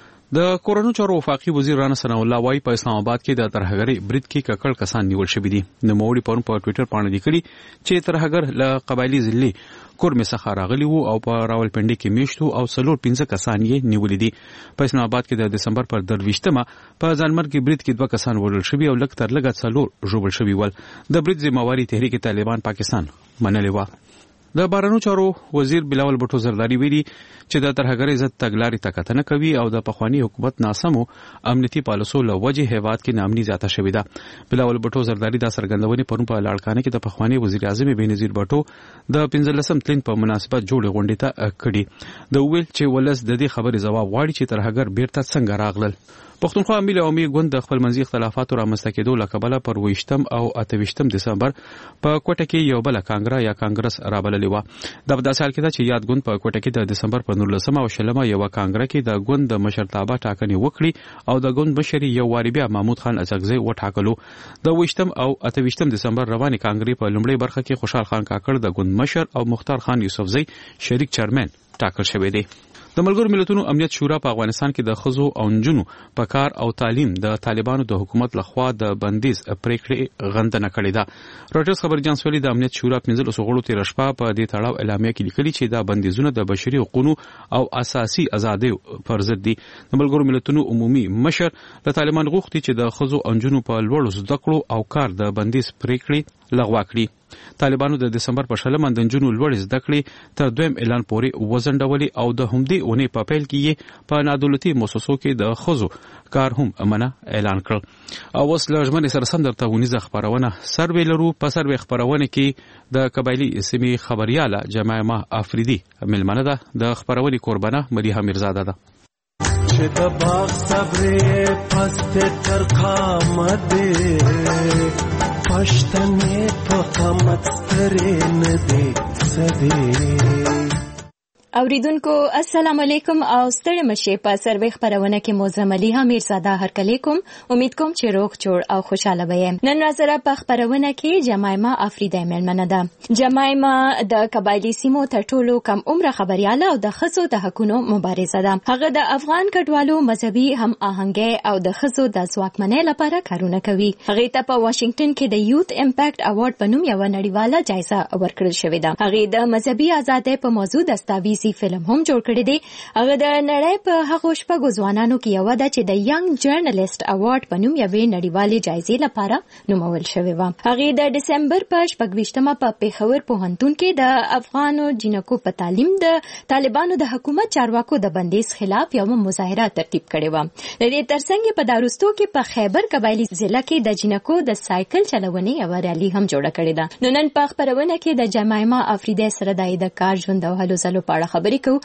Speaker 1: د کورونو چارو وفاقي وزیر رانا ثنا الله وايي په اسلام آباد کې د ترهګری برید کې ککړ کسان نیول شوی دي. نوموړي په ټوئیټر باندې لیکلي چې ترهګر له قبایلی ځلې کورمه څخه راغلي وو او په راولپنډي کې میشتو او 15 کسان یې نیولې دي. په اسلام آباد کې د دسمبر پر 23مه په ځانمرګي برید کې 2 کسان وژل شوي او لږ تر لږه 4 ژوبل شوي ول. د برید ذمہواری تحریک طالبان پاکستان منلې و. د بارانو چارو وزیر بلاول بټو زرداری ویلي چې د ترهګری ضد تګلارې تکتنه کوي او د پخوانی حکومت ناسمو امنیتي پالیسو له وجې هیواد کې نامني زیاته شوې ده. بلاول بټو زرداری دا څرګندونې پرون په لاړکانه کې د پخوانی وزیر اعظم بېنظیر بټو د 15 تلین په مناسبت جوړې غونډې ته کړي. د ویل چې ولس د دې خبرې ځواب غواړي چې ترهګر بیرته څنګه راغلل. پښتونخوا ملي عوامي ګوند د خپل منځي اختلافاتو رامنځته کېدو له کبله پر 28 او 28 دسمبر په کوټه کې یو بل کانګرا یا کانګرس رابللې و. د داسې حال کې ده چې یاد ګوند په کوټه کې د دسمبر په 19 او 20 یو کانګرا کې د ګوند د مشرتابه ټاکنې وکړي او د ګوند مشر یو واری بیا محمود خان ازغزي وټاکلو. د 28 او 28 دسمبر رواني کانګرې په لومړۍ برخه کې خوشحال خان کاکړ د ګوند مشر او مختار خان یوسفزئی شریک چیرمن ټاکل شوی دی. د ملګرو ملتونو امنیت شورا په افغانستان کې د خزو او نجونو په کار او تعلیم د طالبانو د حکومت لخوا د بندیز پریکړې غندنه کړې ده. رويټرز خبر اژانس ویلي د امنیت شورا 15 غړو تیر شپه په دې تړاو اعلامیه کې لیکلي چې دا بندیزونه د بشري حقوقو او اساسي ازادیو پر ضد دي. د ملګرو ملتونو عمومي مشر د طالبان غوښتي چې د خزو او نجونو په لوړو زده کړو او کار د بندیز پریکړې لغوه کړي. طالبانو د دسمبر په 20 د نجونو لوړ زده کړې تر دویم اعلان پورې وزنډولې او د همدې اونۍ په پیل کې په نادولتي مؤسسو کې د خزو کار هم امنه اعلان کړ. او اوس لږمن سره سم درته ونیزه خبرونه سروې لرو. په سروې خبرونه کې د قبایلی سیمې خبرياله جمایمه افریدي ملمنه ده. د خبرونې قربانه مریه میرزاده ده.
Speaker 2: چې د باغ صبرې پسته تر قامته پښتنې په قامت سترې نه دي سدي.
Speaker 11: اوریدونکو السلام علیکم او ستړي مشه په سروې خبرونه کې موزم علي میرزاده هرکلی کوم. امید کوم چې روغ جوړ او خوشاله وئ. نن راځره په خبرونه کې جمایمه افریدی ملمنه ده. جمایمه د قبایلی سیمو تر ټولو کم عمره خبرياله او د خزو د حقونو مبارزه ده. هغه د افغان کډوالو مذهبي هم آهنګي او د خزو د ځواکمنۍ لپاره کارونه کوي. هغه ته په واشنگټن کې د یوث امپیکټ اوارډ په نوم یو نړیواله جایزه ورکړل شوې ده. هغه د مذهبي ازادۍ په موضوع دستاویزي فلم هم جوړ کړی دی. هغه د نړۍ په هغو شپږو ځوانانو کې یو ده چې د ینګ جرنالیست اوارډ په نوم یوې نړیوالې جایزې لپاره نومول شوی و. هغه د دسمبر په 26مه په پیښور پوهنتون کې د افغانو جنکو په تعلیم د طالبانو د حکومت چارواکو د بندیز خلاف یو مظاهره ترتیب کړې و. د دې ترڅنګ په داروستو کې په خیبر قبایلی ضلع کې د جنکو د سایکل چلونې یو ریلی هم جوړه کړې ده. نن په خبرونه کې د جمایمه افریدی سره د کار ژوند او هلو ځلو په اړه خبرې کوو.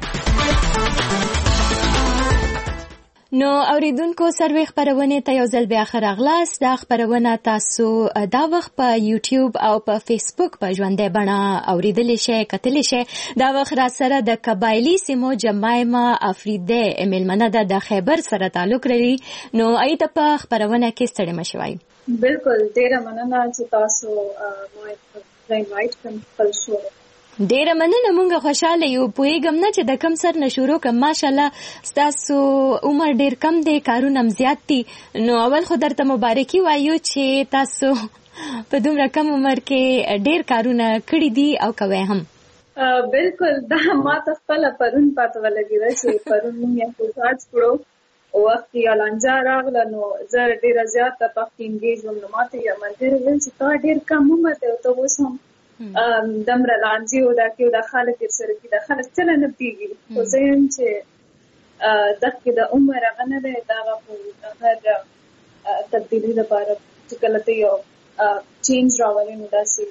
Speaker 11: نو اوریدونکو سروې خبرونه ته یو ځل بیا راغلاست. دا خبرونه تاسو دا وخت په یوټیوب او په فیسبوک په ژوندۍ بڼه اوریدلی شئ کتلی شئ. دا وخت را سره د قبایلی سیمو جمایمه افریدی ملمنه ده د خیبر سره تعلق لري. نو ایته په خبرونه کې ستړي مشوي.
Speaker 3: بالکل ډیره مننه چې تاسو مو انوایټ کړم خپل شو.
Speaker 11: ډیره مننه. مونږ خوشاله یو. پوهیږم نه چې د کم سر نه شروع کړم. ماشاءالله ستاسو عمر ډیر کم دی، کارونه زیات دي. نو اول خو درته مبارکي وایو چې تاسو په دومره کم عمر کې ډیر کارونه کړی دي او کوي هم.
Speaker 3: بالکل دا ما ته خپل پرون پاتې ولګیده چې پرون موږ یو ساعت کړو وخت یې لانجه راغله. نو زه ډیره زیاته پخې انګیجم نو ماته یو منځره ویل چې تا ډیر کم عمر دی او ته اوس هم دمره لانجې او دا کې د خلک سره کې د خلک چل نه پیږي. خو زه یم چې دغه د عمر هغه نه دی دا په هر تبدیلی لپاره چې کله ته یو چینج راولې نو داسې.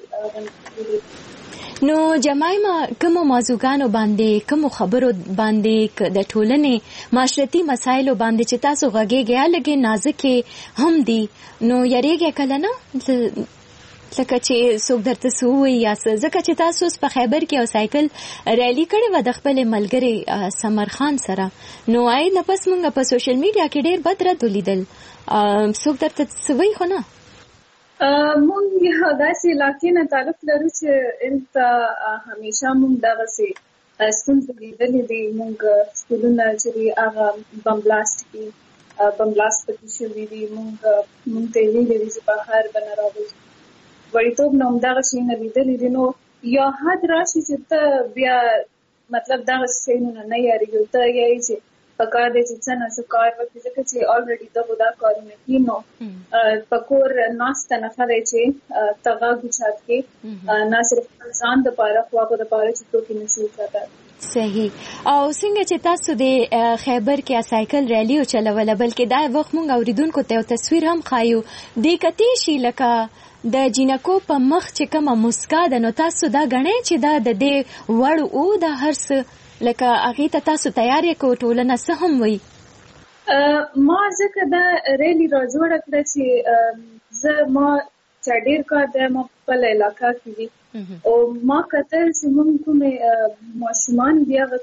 Speaker 11: نو جمایمه کوم موضوعګانو باندې کوم خبرو باندې د ټولنې معاشرتي مسایلو باندې چې تاسو غږیږئ لګي نازکې هم دي نو یریږي کله نه لکه چې څوک درته سوي یا ځکه چې تاسو په خیبر کې او سایکل ریلی کړې و د خپل ملګری سمر خان سره نو آی نه پس موږ په سوشل میډیا کې ډېر بد رد ولیدل څوک درته سوي خو نه
Speaker 3: مونږ یو داسې علاقې نه تعلق لرو چې هلته همیشه مونږ دغسې ستونزې لیدلې دي. مونږ سکولونه چې هغه بمبلاست پکې شوي دي. مونږ ته یې ویلي دي چې بهر به نه راوځو. وړیتوب نه همدغه شیونه لیدلي دي. نو یو حد راشي چې ته بیا مطلب دغسې شیونه نه یارېږي. ته یې چې پکار دی چې څه نه څه کار وکړي ځکه چې الریډي دغو دا کارونه کي نو په کور ناسته نښه دی چې ته غږ اوچت کړې نه صرف ځان دپاره خو هغو دپاره چې څوک یې نشي اوچتلی.
Speaker 11: صحیح. او څنګه چې تاسو د خیبر کې سایکل ریلی وچلوله بلکې دا وخت مونږ اوریدونکو ته یو تصویر هم ښایو د کتې شي لکه د جینکو په مخ چې کومه مسکا ده نو تاسو دا ګڼئ چې دا د دې وړ او د هر څه لکه هغې ته تاسو تیار یې کو ټولنه څه هم وایي؟
Speaker 3: ما ځکه دا ریلی را جوړه کړه چې ما چې ډېر کار دی ما په خپله علاقه کې وي او ما کتل چې موږ کومې ماشومان دي هغه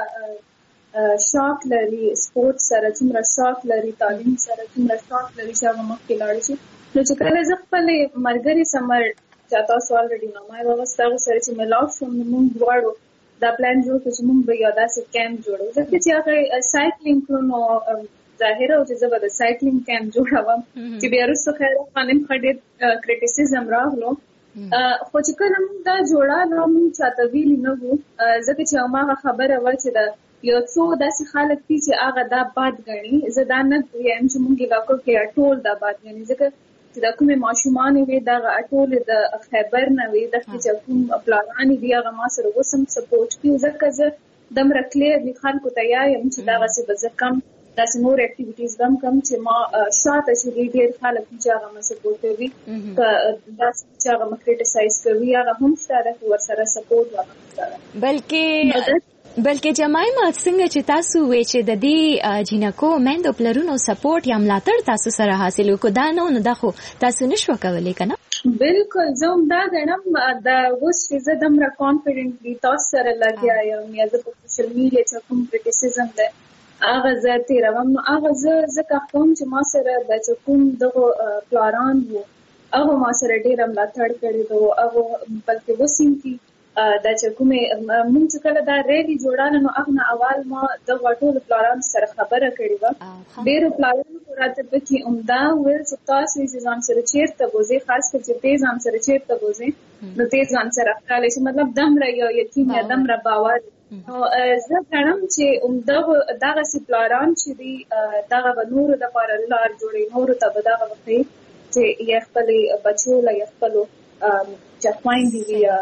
Speaker 3: څومره شوق لري سپورټ سره څومره شوق لري تعلیم سره څومره شوق لري چې هغه مخکې لاړ شي. نو چې کله زه خپلې ملګري سمر چې تاسو الریډي نومه یې واغسته هغو سره چې ملاو شوم نو موږ دواړو دا پلان جوړ کړو چې موږ به یو داسې کیمپ جوړو ځکه چې هغه سایکلینګ کړو نو ظاهره و چې زه به د سایکلینګ کیمپ جوړوم چې بیا وروسته خیر باندې مخه ډېر کریټیسیزم راغلو خو چې کله موږ دا جوړه نو موږ چاته ویلي نه وو ځکه چې هماغه خبره وه چې د یو څو داسې خلک دي چې هغه دا بد ګڼي. زه دا نه وایم چې موږ علاقو کې ټول دا بد ګڼي ځکه چې دا کومې ماشومانې وي دغه ټولې د خیبر نه وي دغې چې کوم پلارانې دي هغه ما سره اوس هم سپورټ کوي ځکه زه دومره کلیر دي خلکو ته یا یم چې دغسې به زه کم داسې نور اکټیویټیز به هم کم چې ما شاته چې ډېر خلک دي چې هغه ما سپورټ کوي که داسې چې هغه ما کریټیسایز کوي هغه هم شته ده چې ورسره سپورټ هغه شته ده.
Speaker 11: بلکې جمایما څنګه چې تاسو وی چې د دې جینکو میندو پلرونو سپورټ یا ملاتړ تاسو سره حاصل وکړو دا نو دا خو تاسو نشو کولی که نه؟
Speaker 3: بالکل زه هم دا ګڼم دا اوس چې زه دومره کانفیډنټلی تاسو سره لګیا یم یا زه په سوشل میډیا چې کوم کریټیسیزم دی هغه زه تېروم نو هغه زه ځکه کوم چې ما سره د چې کوم دغو پلاران وو هغو ما سره ډېره ملاتړ کړې ده هغو بلکې اوس هم کې دا چې کومې مونږ چې کله دا ریلی جوړاله نو هغه نه اول ما دغه ټولو پلارانو سره خبره کړې وه ډېرو پلارانو راته پکې عمده ویل چې تاسو چې ځان سره چېرته بوځئ خاص کر چې ته ځان سره چېرته بوځئ نو ته ځان سره ښکلی شي مطلب دومره یو یقین یا دومره باور نو زه ګڼم چې دغسې پلاران چې دي دغه به نورو دپاره لار جوړوي نورو ته به دغه وښیي چې یا خپلې بچو له یا خپلو چې خویندې وي یا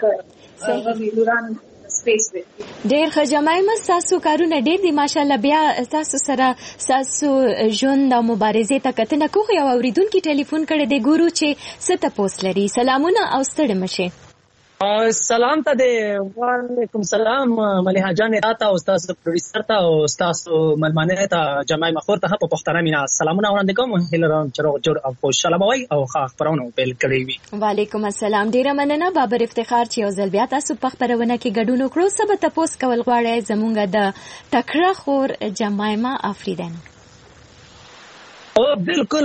Speaker 11: ډېر ښه جمایمه ستاسو کارونه ډېر دي ماشاءالله بیا ستاسو سره ستاسو ژوند او مبارزې ته کتنه کوو یو اورېدونکي ټلیفون کړی دی ګورو چې څه تپوس لري. سلامونه او ستړې مشې.
Speaker 7: سلام ته دی وعلیکم سلام ملیحه جانې تا ته او ستاسو پروډیوسر ته او ستاسو ملمانې ته جمایمه خور ته په پښتنه مینا سلامونه وړاندې کوم هیله لرم چې روغ جوړ او خوشحاله به وئ او ښه خپرونه پیل کړې وي.
Speaker 11: وعلیکم السلام ډېره مننه بابر افتخار چې یو ځل بیا تاسو په خپرونه کې ګډون وکړو څه به تپوس کول غواړئ زموږ د تکړه خور جمایمه آفریدن.
Speaker 7: بالکل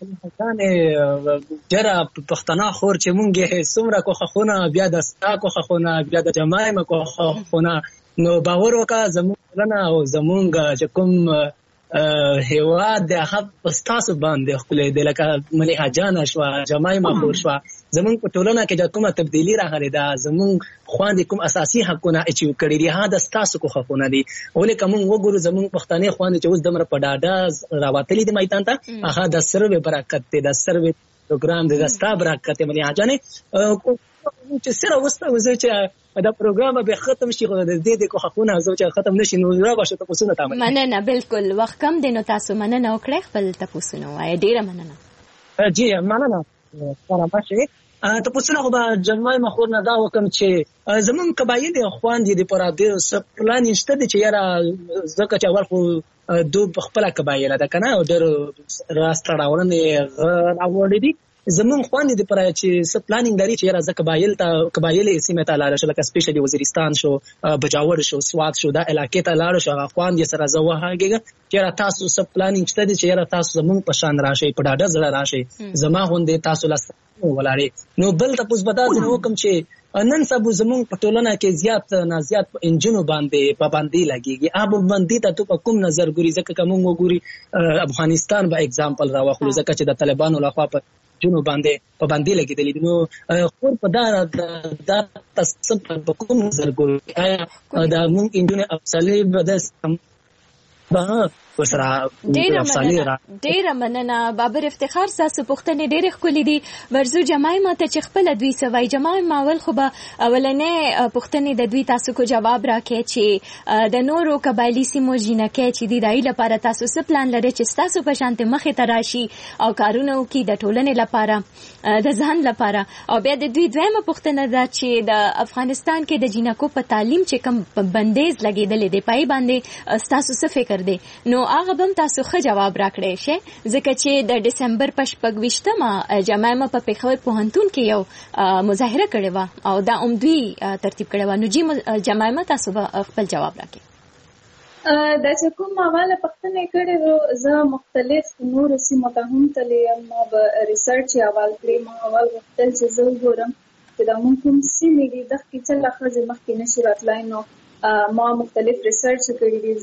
Speaker 7: جره پښتنه خور چې مونږ یې څومره کوښښ خونه بیا د ستا کوښښ خونه بیا د جمایمه کوښښ خونه نو باور وکړه زموږ ټولنه او زموږ چې کوم هېواد دی هغه په ستاسو باندې ښکلی دی لکه ملیحه جانه شوه جمایمه خور شوه زموږ په ټولنه کې چې کومه تبدیلي راغلې ده زموږ خویندې کوم اساسي حقونه اچیو کړي دي هغه د ستاسو کوښښونه دي ولې که موږ وګورو زموږ پښتنې خویندې چې اوس دومره په ډاډه راوتلي دي میدان ته هغه د سروې برکت دی د سروې پروګرام دی د ستا برکت دی ملیحه جانې چې سره اوس چې دا پروګرام به ختم شي خو د دې کوښښونه زه چې ختم نشي نو را به شو تپوسونه ته
Speaker 11: مننه بالکل وخت کم دی نو تاسو مننه وکړئ خپل تپوسونه ووایئ ډېره مننه.
Speaker 7: جی مننه سره ماشي تپوسونه خو به جمایمه خور نه دا وکړم چې زمونږ قبایلې خویندې دي په رادیو څه پلان یې شته دی چې یاره ځکه چې اول خو دوی خپله قبایله ده که نه ډېرو راسته راوړنې راوړې دي زمون خوانې د پر چې س پلانینګ لري چې راځه قبایل سیمه ته لاړ شو لکه سپیشلی وزیرستان شو بجاور شو سوات شو دا علاقې ته لاړ شو خوان دې سره زه وهاګه چې تاسو س پلانینګ شته چې تاسو زمون په شان راشي په ډاډه زړه راشي زما غوندې تاسو لاس ولاړې نو بل تاسو به دا حکم چې نن سبا زمون په ټولنه کې زیات نه زیات انجنونو باندې پابندي لګيږي پابندي ته په کوم نظر ګوري ځکه کوم وګوري افغانستان به اگزامپل راوخلو ځکه چې د طالبانو لخوا په جنو باندې پابندي لګیدلې نو خور په دا تاسو په کوم نظر ګوري دا مونږ انجنونه افصلي بدس
Speaker 11: ډیره مننه بابر افتخار تاسو پوښتنې ډېرې ښکلې دي ورزو جماعي ماته چې خپل دوی سوای جماعي ماول خو به اولنې پوښتنې د دوی تاسو کو جواب راکې چې د نورو قبایلی سیمو جنکې چې دی دای لپاره تاسو څه پلان لري چې تاسو په شانته مخې ته راشي او کارونه وکړي د ټولنې لپاره د ځان لپاره او بیا د دوی دویمه پوښتنه ده چې د افغانستان کې د جنکو په تعلیم چې کوم بندیز لګیدلې دی پای باندې تاسو څه فکر دی نو هغه هم تاسو ښه جواب راکړئ شئ ځکه چې د ډسمبر په 26مه جماعه په پیښور پوهنتون کې یو مظاهره کړې وه او دا عمدوي ترتیب کړې وه نو جی جماعه تاسو به خپل جواب راکړئ
Speaker 3: دا چې کوم حواله پښتنې کړې وو زه مختلف نور سیمو ته هم تللی ما به ریسرچ اول کړی ما اول وختل چې زه وګورم چې دا ممکن سیمې دي د کې څه لخوا مخکې نشي راتلای نو ما مختلف ریسرچ کړی دي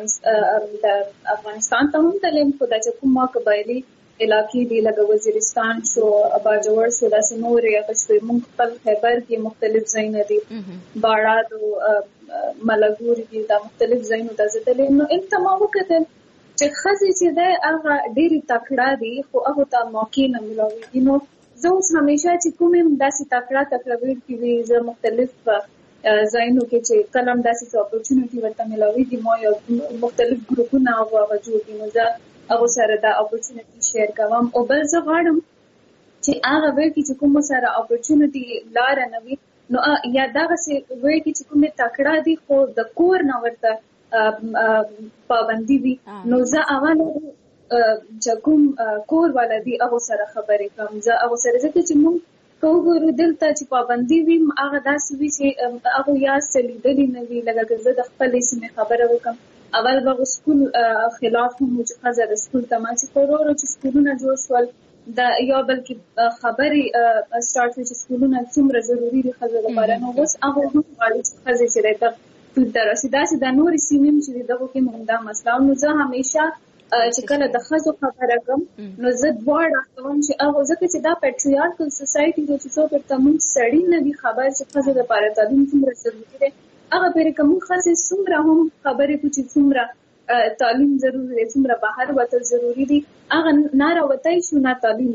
Speaker 3: د افغانستان ته هم تلم خو دا چې کوم ما قبایلی علاقې دي لکه وزیرستان شو باجوړ شو داسې نورې هغه شوې موږ خپل خیبر کې مختلف ځایونه دي باړاد او ملګوري دي دا مختلف ځایونه ته زه تلم نو هلته ما وکتل چې ښځې چې دی هغه ډېرې تکړه دي خو هغو ته موقع نه میلاوېږي نو زه اوس همیشه چې کوم یم داسې تکړه ویونکي وي زه مختلف ځایونو کې چې کلم داسې اپورچونټي ورته میلاوېږي ما یو مختلف ګروپونه هغه جوړ دي نو زه هغو سره دا اپورچونټي شیر کوم او بل زه غواړم چې هغه ویونکي چې کوم سره اپورچونټي لاره نه وي نو یا دغسې ویونکي چې کومې تکړه دي خو د کور نه ورته پابندي وي نو زه اول چې کوم کور والا دي هغو سره خبرې کوم زه هغو سره ځکه چې موږ وګورو دلته چې پابندي وي هغه داسې وي چې هغه یا سلیدلي نه وي لکه که زه د خپلې سیمې خبره وکړم اول به سکول خلاف هم چې ښځه د سکول ته ما چې ورو ورو چې سکولونه جوړ شول د یا بلکې خبرې سټارټ شوې چې سکولونه څومره ضروري دي ښځو لپاره نو اوس هغه هم غواړي چې ښځې چې دی ته ټول ته راشي داسې دا نورې سیمې هم چې دي دغو کې هم دا مسله نو زه همیشه چې کله د ښځو خبره کوم نو زه دواړه کوم چې هغه ځکه چې دا پیټریارکل سوسایټي ده چې څوک ورته موږ سړي نه وي خبر چې ښځو لپاره تعلیم څومره ضروري دی هغه پرې که موږ ښځې څومره هم خبرې کړو چې څومره تعلیم ضروري دی څومره بهر وتل ضروري دي هغه نه راوتی شو نه تعلیم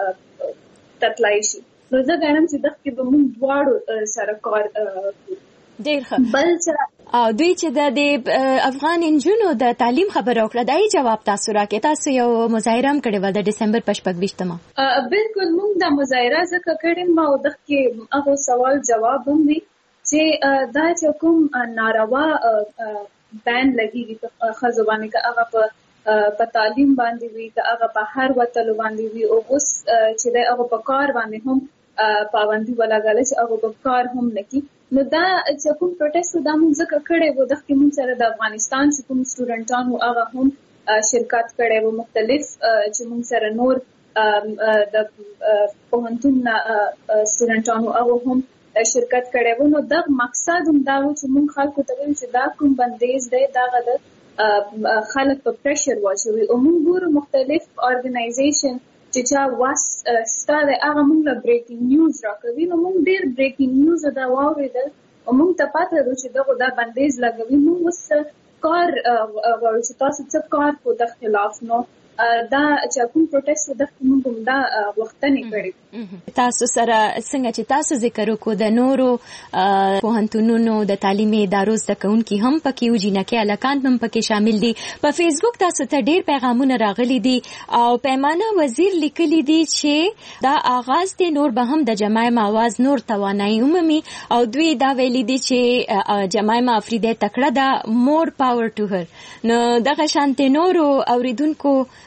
Speaker 3: تتلی شي نو زه ګڼم چې دغه کې به موږ دواړو سره کار کوو
Speaker 11: ډېر ښه بل او دوی چې د افغان انجونو د تعلیم خبره وکړه دای جواب تاسو راکې تاسو یو مظاهره هم کړې و د ډسمبر په 26مه
Speaker 3: بالکل موږ د مظاهره ځکه کړې ما او دغه کې هغه سوال جواب هم وي چې دا چې کوم ناروا بین لګیږي په ښځو باندې که هغه په تعلیم باندې وي که هغه په هر وتلو باندې وي او اوس چې دی هغه په کار باندې هم پابندي ولګوله چې هغه په کار هم نه کړي نو دا چې کوم پروټیسټ دا موږ ځکه کړی و دغه موږ سره د افغانستان چې کوم سټوډنټانو هغه هم شرکت کړی و مختلف چې موږ سره نور د پوهنتون سټوډنټانو هغه هم شرکت کړی و نو دغه مقصد هم دا و چې موږ خلکو ته وایو چې دا کوم بندیز دی دغه د خلک په پریشر واچوي او موږ ګورو مختلف ارګنایزیشن چې چا واس شته د هغه موږ له بریکینګ نیوز راکوي نو موږ ډېر بریکینګ نیوز دا واورېدل او موږ ته پته ده چې دغه دا بندیز لګوي موږ اوس کار غواړو چې تاسو څه کار کو د خلاف نو دا چې کوم پروټیسټ د موږ دا وختنې کړی
Speaker 11: تاسو سره څنګه چې تاسو ذکر وکړو د نورو پوهنتونونو د تعلیمي ادارو زده کوونکي هم پکې وو جنکې هلکان هم پکې شامل دي په فیسبوک تاسو ته ډېر پیغامونه راغلي دي او پیمانه وزیر لیکلي دي چې دا آغاز دی نور به هم د جماعم آواز نور توانایي ومومي او دوی دا ویلي دي چې جماعم افریدی تکړه ده مور پاور ټو هر نو دغه شانتې نورو اوریدونکو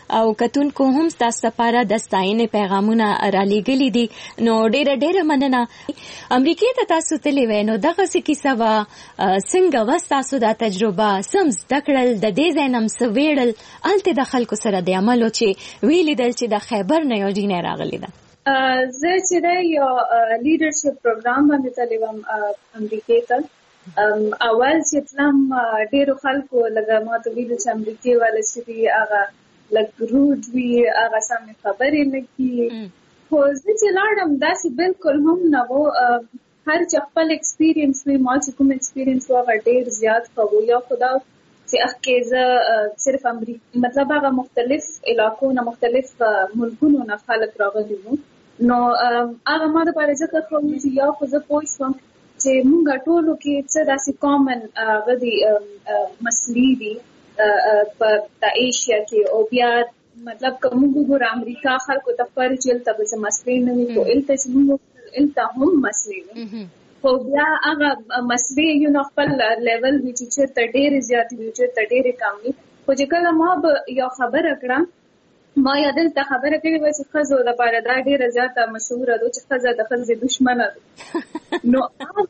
Speaker 11: او کتونکو هم تاسو لپاره د ستاینې پیغامونه را لېږلي دي. نو ډېره مننه. امریکې ته تاسو تللی وئ، نو دغسې کیسه وه، څنګه وه ستاسو دا تجربه؟ څه زده کړل؟ د دې ځای نه څه ویړل؟ هلته د خلکو سره د عملو چې ویې لیدل چې د خیبر نه یو جینۍ راغلې ده؟
Speaker 3: زه چې دی یو لیډرشپ پروګرام باندې تللی وم امریکې ته. اول چې تلم ډېرو خلکو لږه ما ته ویلي چې امریکې والا چې دي هغه لږ روډ وي، هغه سمې خبرې نه کي. خو زه چې لاړم داسې بالکل هم نه و. هر چې خپل اکسپیرینس وي، ما چې کوم اکسپیرینس و هغه ډېر زیات ښه و. یا خو دا چې اخکې زه صرف امریکا مطلب هغه مختلف علاقو نه مختلف ملکونو نه خلک راغلي وو، نو هغه ما دپاره ځکه ښه و چې یا خو زه پوه شوم چې مونږ ټولو کې څه داسې کامن هغه دي مسلې دي په د ایشیا کې. او بیا مطلب که مونږ وګورو امریکا خلکو ته ښکاري چې هلته به څه مسلې نه وي، خو هلته چې مونږ هلته هم مسلې وي. خو بیا هغه مسلې یو نو خپل لیول وي چې چېرته ډېرې زیاتې وي، چېرته ډېرې کم وي. خو چې کله ما به یو خبره کړه، ما یا دلته خبره کړې وه چې ښځو دپاره دا ډېره زیاته مشهوره ده چې ښځه د ښځې دشمنه ده. نو هغه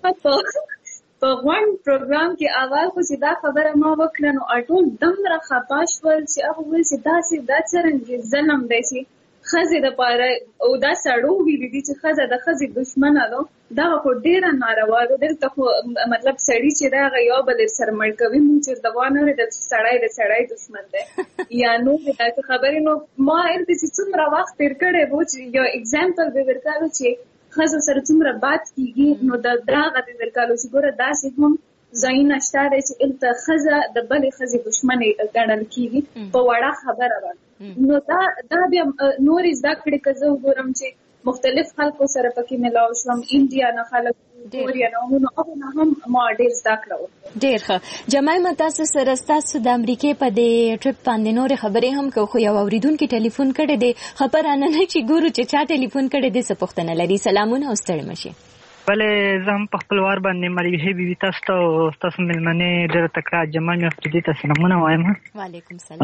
Speaker 3: په غونډ پروګرام کې اول خو چې دا خبره ما وکړه، نو ټول دومره خفه شول چې هغه وویل چې داسې دا څرنګه ظلم دی چې ښځې دپاره او دا سړو ویلي دي چې ښځه د ښځې دشمنه ده. دغه خو ډېره ناروا ده. دلته خو مطلب سړي چې دی هغه یو بل سره مړ کوي، مونږ چېرته وانه اورېدل چې سړی د سړی دشمن دی یا نورې داسې خبرې. نو ما هلته چې څومره وخت تېر کړی و چې یو اګزامپل به ورکړو چې ښځو سره څومره بد کېږي، نو د هغه دې ورکړو چې ګوره داسې هم ځایونه شته دی چې هلته ښځه د بلې ښځې دشمنې ګڼل کېږي په وړه خبره باندې. نو دا بیا نورې زده کړې که زه وګورم چې مختلف خلکو سره پکې ملاو شوم، انډیا نه خلک، کوریا نه، نو هغو نه هم ما ډېر زده کړه وکړه.
Speaker 11: ډېر ښه. جمایمه تاسو سره ستاسو د امریکې په دې ټریپ باندې نورې خبرې هم کوو، خو یو اورېدونکي ټلیفون کړی دی. خبر رانه نه چې ګورو چې چا ټلیفون کړی دی، څه پوښتنه لري. سلامونه او ستړي مه شئ.
Speaker 8: بلې زه هم په خپل وار باندې مریحې بیبي تاسو ته او ستاسو مېلمنې ډېره تکړه جمال افریدي ته سلامونه وایم.
Speaker 11: وعلیکم سلام.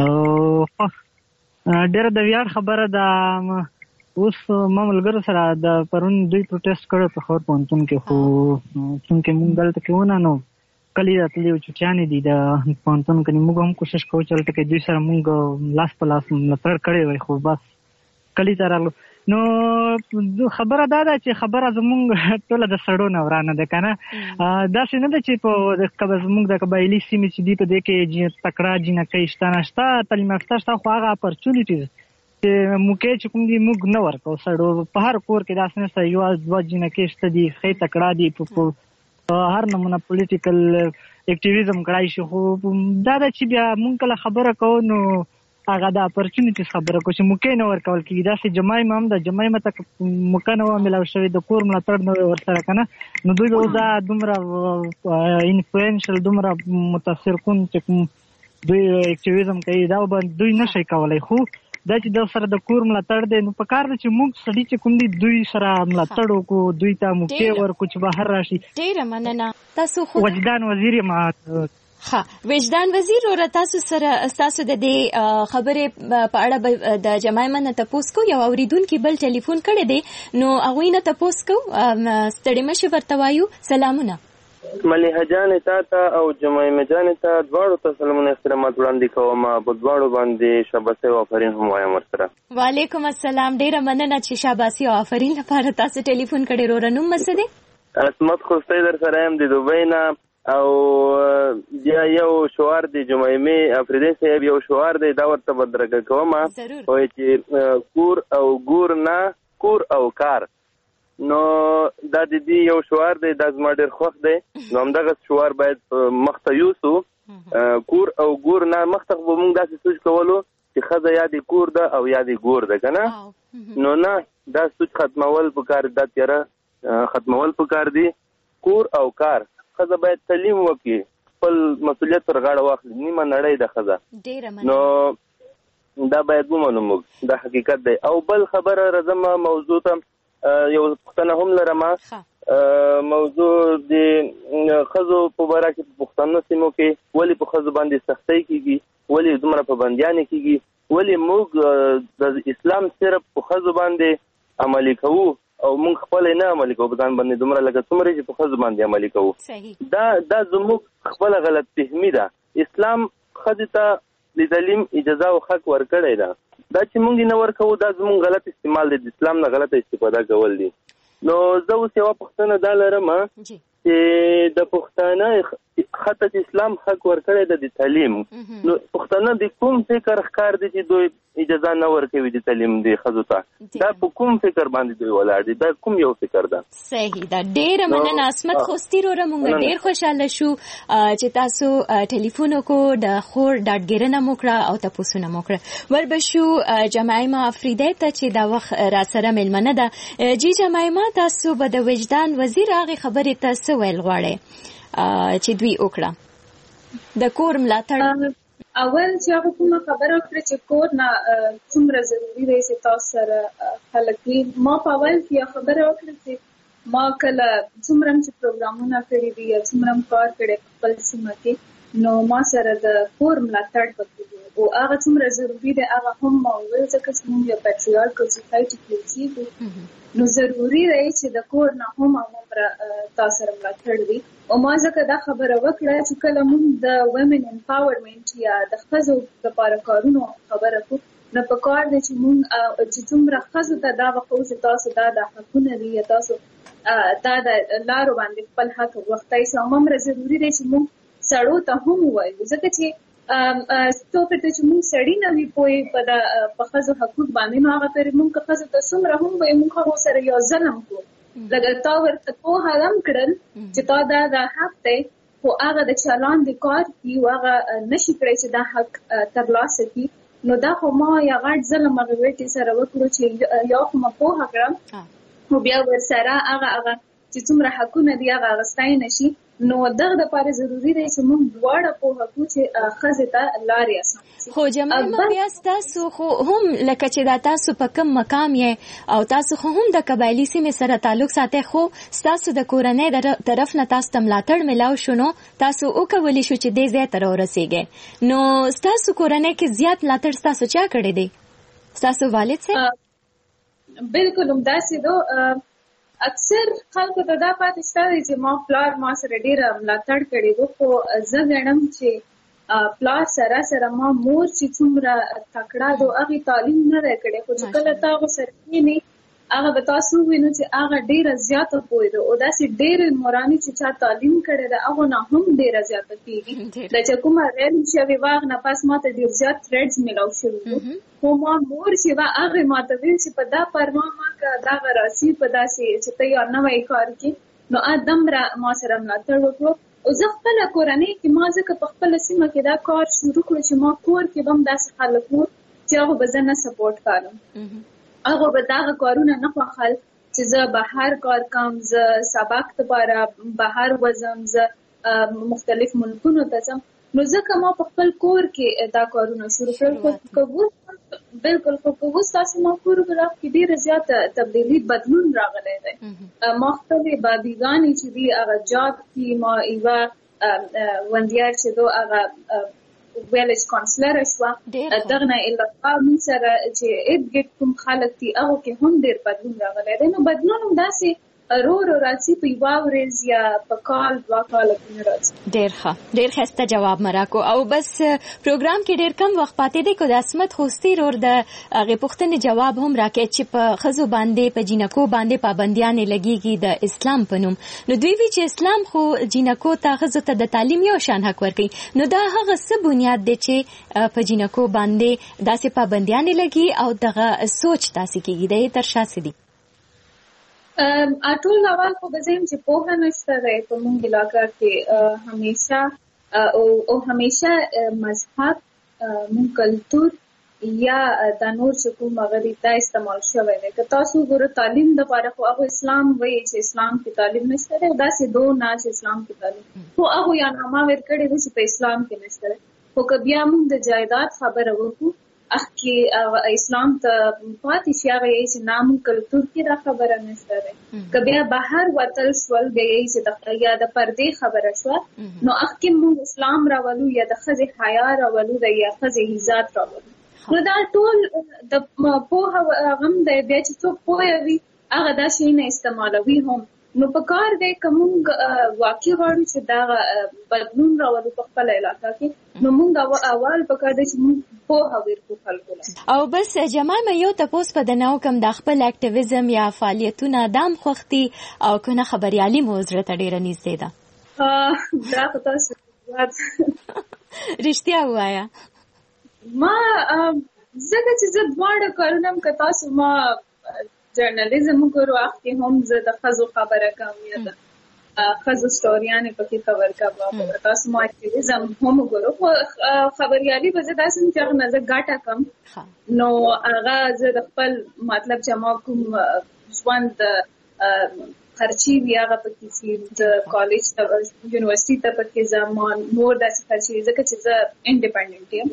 Speaker 8: ډېره د ویاړ خبره ده. اوس ما ملګرو سره د پرون دوی پروټیسټ کړی په خور پوهنتون کې، خو څونکې مونږ دلته کې ونه نو کلي راتللي او چوچیانې دي د پوهنتون کې، موږ هم کوشش کوو چې هلته کې دوی سره مونږ لاس په لاس ملاتړ کړی وای، خو بس کلي ته راغلو. نو خبره دا ده چې خبره زمونږ ټوله د سړو نه ورانه ده که نه. داسې نه ده چې په زمونږ د قبایلي سیمې چې دي په دې کې تکړه جینکۍ شته نه شته، تعلیم یافته شته، خو هغه اپرچونیټیز چې موقع چې کوم دي موږ نه ورکوو سړو. په هر کور کې داسې نشته یو دوه جینکۍ شته دي ښې تکړه دي، په هر نمونه پولیټیکل اکټیویزم کړای شي. خو دا ده چې بیا موږ کله خبره کوو نو هغه د اپرچونیټیز خبره کوو چې موقع نه ورکول کېږي. داسې جمایمه هم ده، جمایمه ته موقع نه وه میلاو شوې، د کور ملاتړ نه وی ورسره که نه، نو دوی به دا دومره انفلوئنشل دومره متاثر کن چې کوم دوی اکټیویزم کوي دا به دوی نشي کولی. خو دا چې د سره د کور ملاتړ دی، نو په کار ده چې موږ سړي چې کوم دي دوی سره ملاتړ وکړو، دوی ته موقع ورکړو چې بهر راشي.
Speaker 11: ډېره مننه. تاسو خو
Speaker 8: وجدان وزیر یم.
Speaker 11: وجدان وزیر ورته تاسو سره ستاسو د دې خبرې په اړه د جمایمه نه تپوس کو. یو اورېدونکي بل ټلیفون کړی دی، نو هغوی نه تپوس کو. ستړي مه شئ، ورته وایو سلامونه.
Speaker 9: ملیحه جانې تا ته او جمایمه جانې ته دواړو ته سلامونه احترامات وړاندې کوم. په دواړو باندې شاباسي او آفرین هم وایم ورسره. وعلیکم
Speaker 11: السلام. ډېره مننه چې شاباسي او آفرین لپاره تاسو ټلیفون کړی. وروره نوم څه دی؟
Speaker 9: عصمت خوستی در سره یم د دوبۍ نه. او بیا یو شعار دی جمایمې افریدي صاحب یو شعار دی دا ورته بدرګه کوم، وایي چې کور او ګور نه کور او کار. نو دا د دې یو شعار دی، دا زما ډېر خوښ دی. نو همدغه شعار باید مخته یوسو، کور او ګور نه. مخته به موږ داسې سوچ کولو چې ښځه یا د کور ده او یا د ګور ده که نه. نو نه، دا سوچ ختمول پکار، دا تیاره ختمول پکار دی. کور او کار، ښځه باید تعلیم وکړي، خپل مسؤلیت پر غاړه واخلي. نیمه نړۍ ده ښځه، نو دا باید ومنو موږ، دا حقیقت دی. او بل خبره راځم موضوع ته، یو پوښتنه هم لرم. موضوع د ښځو په باره کې په پښتنو سیمو کې ولې په ښځو باندې سختۍ کېږي، ولې دومره پابندیانې کېږي، ولې موږ د اسلام صرف په ښځو باندې عملي کوو او موږ خپل نه عملي کوو، په ځان باندې دومره لکه څومره چې په ښځو باندې عملي کوو. دا زموږ خپل غلط فهمي ده. اسلام ښځې ته د تعلیم اجازه او حق ورکړی ده. دا چې موږ نه ورکوو دا زموږ غلط استعمال دی، د اسلام نه غلطه استفاده کول دي. نو زه اوس یوه پوښتنه دا لرم چې د پښتانه خطه چې اسلام حق ورکړی ده د تعلیم، نو پښتانه د کوم فکر ښکار دي چې دوی اجازه نه ورکوي د تعلیم د ښځو ته؟ دا په کوم فکر باندې دوی ولاړ دي؟ دا کوم یو فکر ده؟
Speaker 11: صحیح ده. ډېره مننه عصمت خوستي وروره، موږ ډېر خوشحاله شو چې تاسو ټلیفون وکړو، د خور ډاډګیرنه مو کړه او تپوسونه مو کړه. وربشو جمایمه افریدی ته چې دا وخت راسره مېلمنه ده. جی جمایمه، تاسو به د وجدان وزیر هغې خبرې ته څه ویل غواړئ چې دوی وکړه د کور ملاتړ؟
Speaker 3: اول چې هغه کومه خبره وکړه چې کور نه څومره ضروري دی چې تاسو سره خلک دي، ما په اول کې خبره وکړه چې ما کله څومره چې پروګرامونه کړي دي یا څومره کار کړی په خپل سیمه کې، نو ما سره د کور ملاتړ پکې دی او هغه څومره ضروري دی هغه هم ما وویل، ځکه چې موږ یو پیټریارکل سوسایټي کې اوسېږو، نو ضروري دی چې د کور نه هم هغومره تاسو سره ملاتړ وي. او ما ځکه دا خبره وکړه چې کله موږ د ویمن امپاورمنټ یا د ښځو لپاره کارونو خبره کوو، نو په کار دی چې موږ چې څومره ښځو ته دا وښیو چې تاسو دا د حقونه دي یا تاسو دا د لارو باندې خپل حق وختای شي. هماغومره ضروري دی چې موږ سړو ته هم ووایو، ځکه چې ستوپر ته چې موږ سړي نه وي پوهې په ښځو حقوق باندې، نو هغه پرې موږ که ښځو ته څومره هم وایو موږ هغو سره یو ظلم کوو. لکه تا ورته پوهه هم کړل چې تا دا حق دی، خو هغه د چلان د کار کي او هغه نشي کړی چې دا حق ترلاسه کړي، نو دا خو ما یو غټ ظلم هغې ویټې سره وکړو چې یو خو ما پوهه کړم، خو بیا ورسره هغه چې څومره حقونه دي هغه اخیستی نه شي. نو دغه دپاره ضروري دی چې موږ دواړه پوهه کړو چې ښځې ته لارې اسانه شي.
Speaker 11: خو جمایمه بیا ستاسو خو هم لکه چې دا تاسو په کوم مقام یې او تاسو خو هم د قبایلي سیمې سره تعلق ساتئ، خو ستاسو د کورنۍ طرف نه تاسو ته ملاتړ میلاو شو، نو تاسو وکولی شو چې دې ځای ته راورسېږئ. نو ستاسو کورنۍ کې زیات ملاتړ ستاسو چا کړی دی؟ ستاسو والد صاحب؟
Speaker 3: بلکل همداسې ده. اکثر خلکو ته دا پاتې شته دی چې ما پلار ما سره ډېره ملاتړ کړې ده، خو زه ګڼم چې پلار سره سره ما مور چې څومره تکړه ده هغې تعلیم نه دی کړی، خو چې کله ته هغو سره کښېنې هغه به تاسو ووینو چې هغه ډېره زیاته پوهې ده، او داسې ډېرې مورانې چې چا تعلیم کړی ده هغو نه هم ډېره زیاته کېږي. د چې کومه ریل شوې وه هغه نه پس ما ته ډېر زیات تھریډز میلاو شوي وو، خو ما مور چې وه هغې ما ته ویل چې په دا پروا ما که دغه راسي په داسې چې ته یو نوی کار کې، نو دومره ما سره ملاتړ وکړو. او زه خپله کورنۍ کې ما ځکه په خپله سیمه کې دا کار شروع کړو چې ما کور کې به هم داسې خلک وو چې هغو به زه نه سپورټ کارم، هغو به دغه کارونه نه خوښل چې زه بهر کار کوم، زه سبق دپاره بهر وځم، زه مختلف ملکونو ته ځم. نو ځکه ما په خپل کور کې دا کارونه شروع کړل. بلکل خو که اوس تاسو ما کور بلاک کې ډېره زیاته تبدیلي بدلون راغلی دی. ما خپلې بابیګانې چې دي هغه جاب کې ما یوه وندیار چې دو هغه ویلج کانسلره شوه، دغه نه علاوه موږ سره چې ارد ګرد کوم خلک دي هغو کې هم ډېر بدلون راغلی دی. نو بدلون هم داسې رو راځي په یوه ورځ یا په کال دوه کاله کې نه راځي.
Speaker 11: ډېر ښه، ډېر ښایسته جواب مو راکړو. او بس پروګرام کې ډېر کم وخت پاتې دی، که د عصمت خوستي ورور د هغې پوښتنې جواب هم راکړئ چې په ښځو باندې په جینکو باندې پابندیانې لګېږي د اسلام په نوم، نو دوی وی چې اسلام خو جینکو ته ښځو ته د تعلیم یو شان حق ورکوي، نو دا هغه څه بنیاد دی چې په جینکو باندې داسې پابندیانې لګي او دغه سوچ داسې کېږي، د یې تر شا څه دي؟
Speaker 3: ټول اول خو به زه یم چې پوهه نشته دی په موږ علاقه کې، همیشه او همیشه مذهب موږ کلتور یا دا نور چې کوم هغه دی دا استعمال شوی دی. که تاسو وګورئ تعلیم دپاره خو هغو اسلام وایي چې اسلام کې تعلیم نشته دی، داسې دو نه چې اسلام کې تعلیم، خو هغو یا نامه ورکړې ده چې په اسلام کې نشته دی. خو که بیا موږ د جایداد خبره وکړو کې اسلام ته پاتې شي هغه یې چې نام کلتور کې دا خبره نشته دی. که بیا بهر وتل شول بیا یې چې یا د پردې خبره شوه، نو هغه کې موږ اسلام راولو یا د ښځې حیا راولو یا ښځې عزت راولو. نو دا ټول د پوهه غم دی بیا چې څوک پوهه وي هغه دا شی نه استعمالوي هم نو په کار دی کوم واقعي غواړو چې دا بدلون راولو په خپل علاقه کې نو موږ اول په کار دی چې موږ پوهه ورکو خلکو
Speaker 11: او بس جماعه یو تاسو په دناو کوم د خپل اکټیویزم یا فعالیتونه دام خوختي او کنه خبريالي موضوع ته ډیره نږدې ده
Speaker 3: دا تاسو
Speaker 11: رښتیا وایا
Speaker 3: ما زه چې زه دواړه کارونه که تاسو ما جرنالیزم وګورو اخی هم زه د خزو خبره کوم یا د خزو ستوریانه پکې خبر کوم تاسو ما اکټیویزم هم وګورو خبريالي به زه تاسو ته نظر غاټه کم نو هغه زه د خپل مطلب چې ما کوم ژوند خرچي بیا هغه پکې چې د کالج ته یونیورسيټي ته پکې زمان نور داسې خرچي ځکه چې زه انډیپندنت یم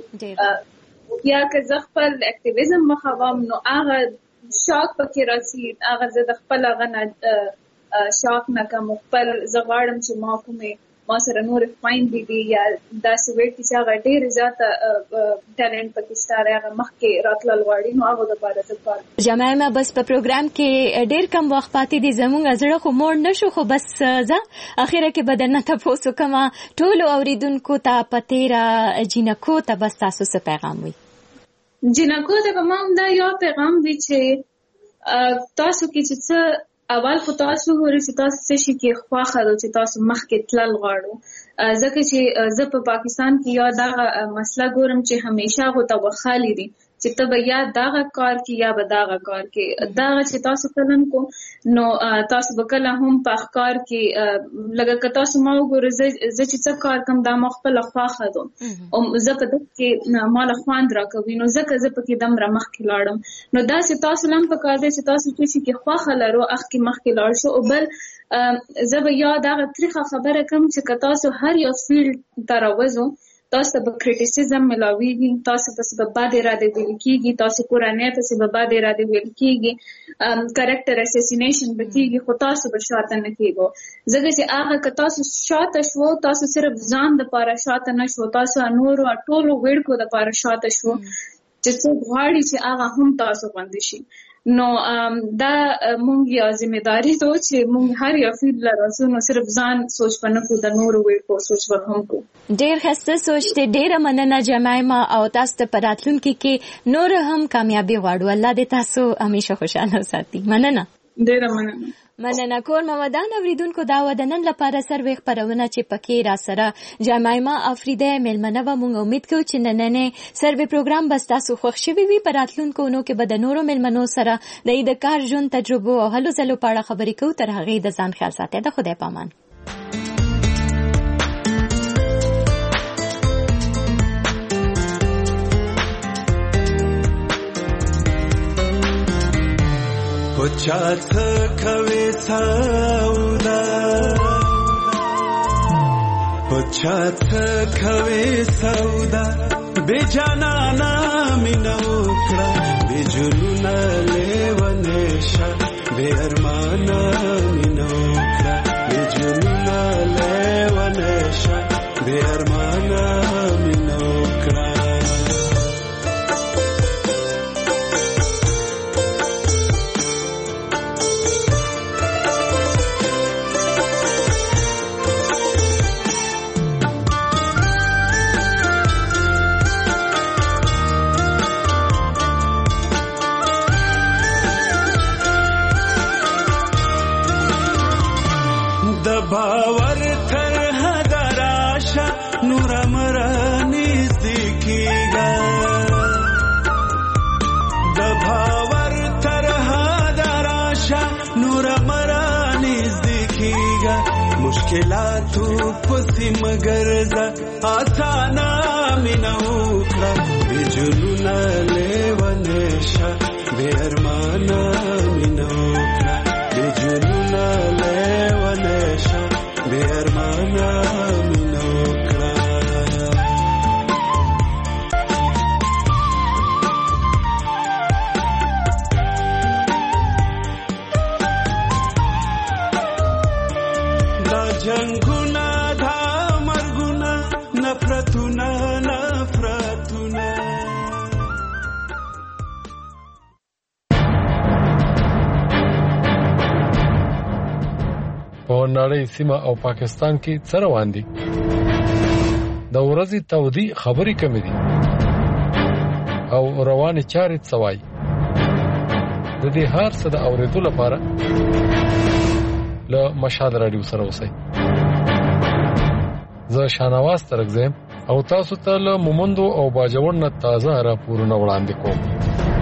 Speaker 3: یا که زه خپل اکټیویزم مخاوم نو هغه شاک پکې راځي هغه زه د خپل هغه شاک نه کوم خپل زه غواړم چې ما کومه ما سره نور خويندې دي یا داسې ویټ چې هغه ډېر زیاته ټالنت پکې شته هغه مخکې راتلل غواړي نو هغه د لپاره څه کار
Speaker 11: جماعه بس په پروګرام کې ډېر کم وخت پاتې دي زموږ زړه خو موړ نشو خو بس زه اخیره کې بدن ته پوسو کما ټول اوریدونکو ته پتیرا جنکو ته بس تاسو څه پیغام وي
Speaker 3: جنکو ته به ما دا یو پیغام وي چې تاسو کې چې اول خو تاسو غواړئ چې تاسو څه شي کې خواخه چې تاسو مخکې تلل غواړو ځکه چې زه په پاکستان کې یا دا مسله ګورم چې همیشه غو ته وخالي دي چې ته به یا داغه کار کې یا به داغه کار کې داغه چې تاسو کلن کو نو تاسو به کله هم په کار کې لکه که تاسو ما وګورئ زه چې څه کار کوم دا مخبل خواخه دو او زه په دغه کې مال خواند راکوي نو ځکه زه په کې دم را مخ کې لاړم نو دا چې تاسو لم په کار دي چې تاسو چې خواخه لرو اخ کې مخ کې لاړ شو او بل زه به یاد هغه تاریخ خبره کوم چې که تاسو هر یو فیلډ تراوزو تاسو به کریټیسیزم ملاويږي تاسو په بد اراده ویل کیږي تاسو قرآنی ته په بد اراده ویل کیږي کریکټر اساسینیشن به کیږي خو تاسو به شاته نه کیږي ځکه چې هغه که تاسو شاته شو تاسو صرف ځان د پاره شاته نه شو تاسو نور ټولو وړکو د پاره شاته شو چې څو غواړي چې هغه هم تاسو باندې شي نو دا مونږ یو ځمېداري ته چې مونږ هر یو فیلډ لرو نو صرف ځان سوچ پنه کو د نور وې کو سوچ ورهم کو
Speaker 11: ډېر خسته سوچته ډېر مننه جماعه او تاسو ته پراتلونکو کې نور هم کامیابی غواړو الله دې تاسو همیشه خوشاله ساتي مننه
Speaker 3: ډېر مننه
Speaker 11: کور مودان اوریدونکو دا ودنن لپاره سروي خبرونه چې پکې را سره جماعه افریده ملمنه و مونږ امید کوو چې نننې سروي پروګرام بس تاسو خوښ شوي وي پراتلونکو نو کې بد نورو ملمنو سره د کار ژوند تجربه او هلو زلو په اړه خبرې کوو تر هغه د ځان خیال ساتئ د خدای پامان
Speaker 2: پچات کوي سودا پچات کوي سودا بے جانا مینو کړه بے جنونه لیونشه بے ارمانه مینو کړه بے جنونه لیونشه بے ارمانه مینو کړه باور تر هدراشا نور مرانی زکیگا د باور تر هدراشا نور مرانی زکیگا مشکلاتو پسی مگر ز آسانا مینو کړه بجلونا لیونشا بے ارمانا مینو کړه بجلونا لیونشا بے ارمانا مینو کړه دا جنگونا دا مرګونا نفرتونا
Speaker 10: نړۍ سیمه او پاکستان کې څه روان دي. د ورځې تودي خبرې کمې دي او روانې چارې څه وایي. د دې هر څه د اورېدو لپاره له مشال رادیو سره اوسئ. زه شانواز ترک زم او تاسو ته له مومندو او باجوړ نه تازه راپورونه وړاندې کوم.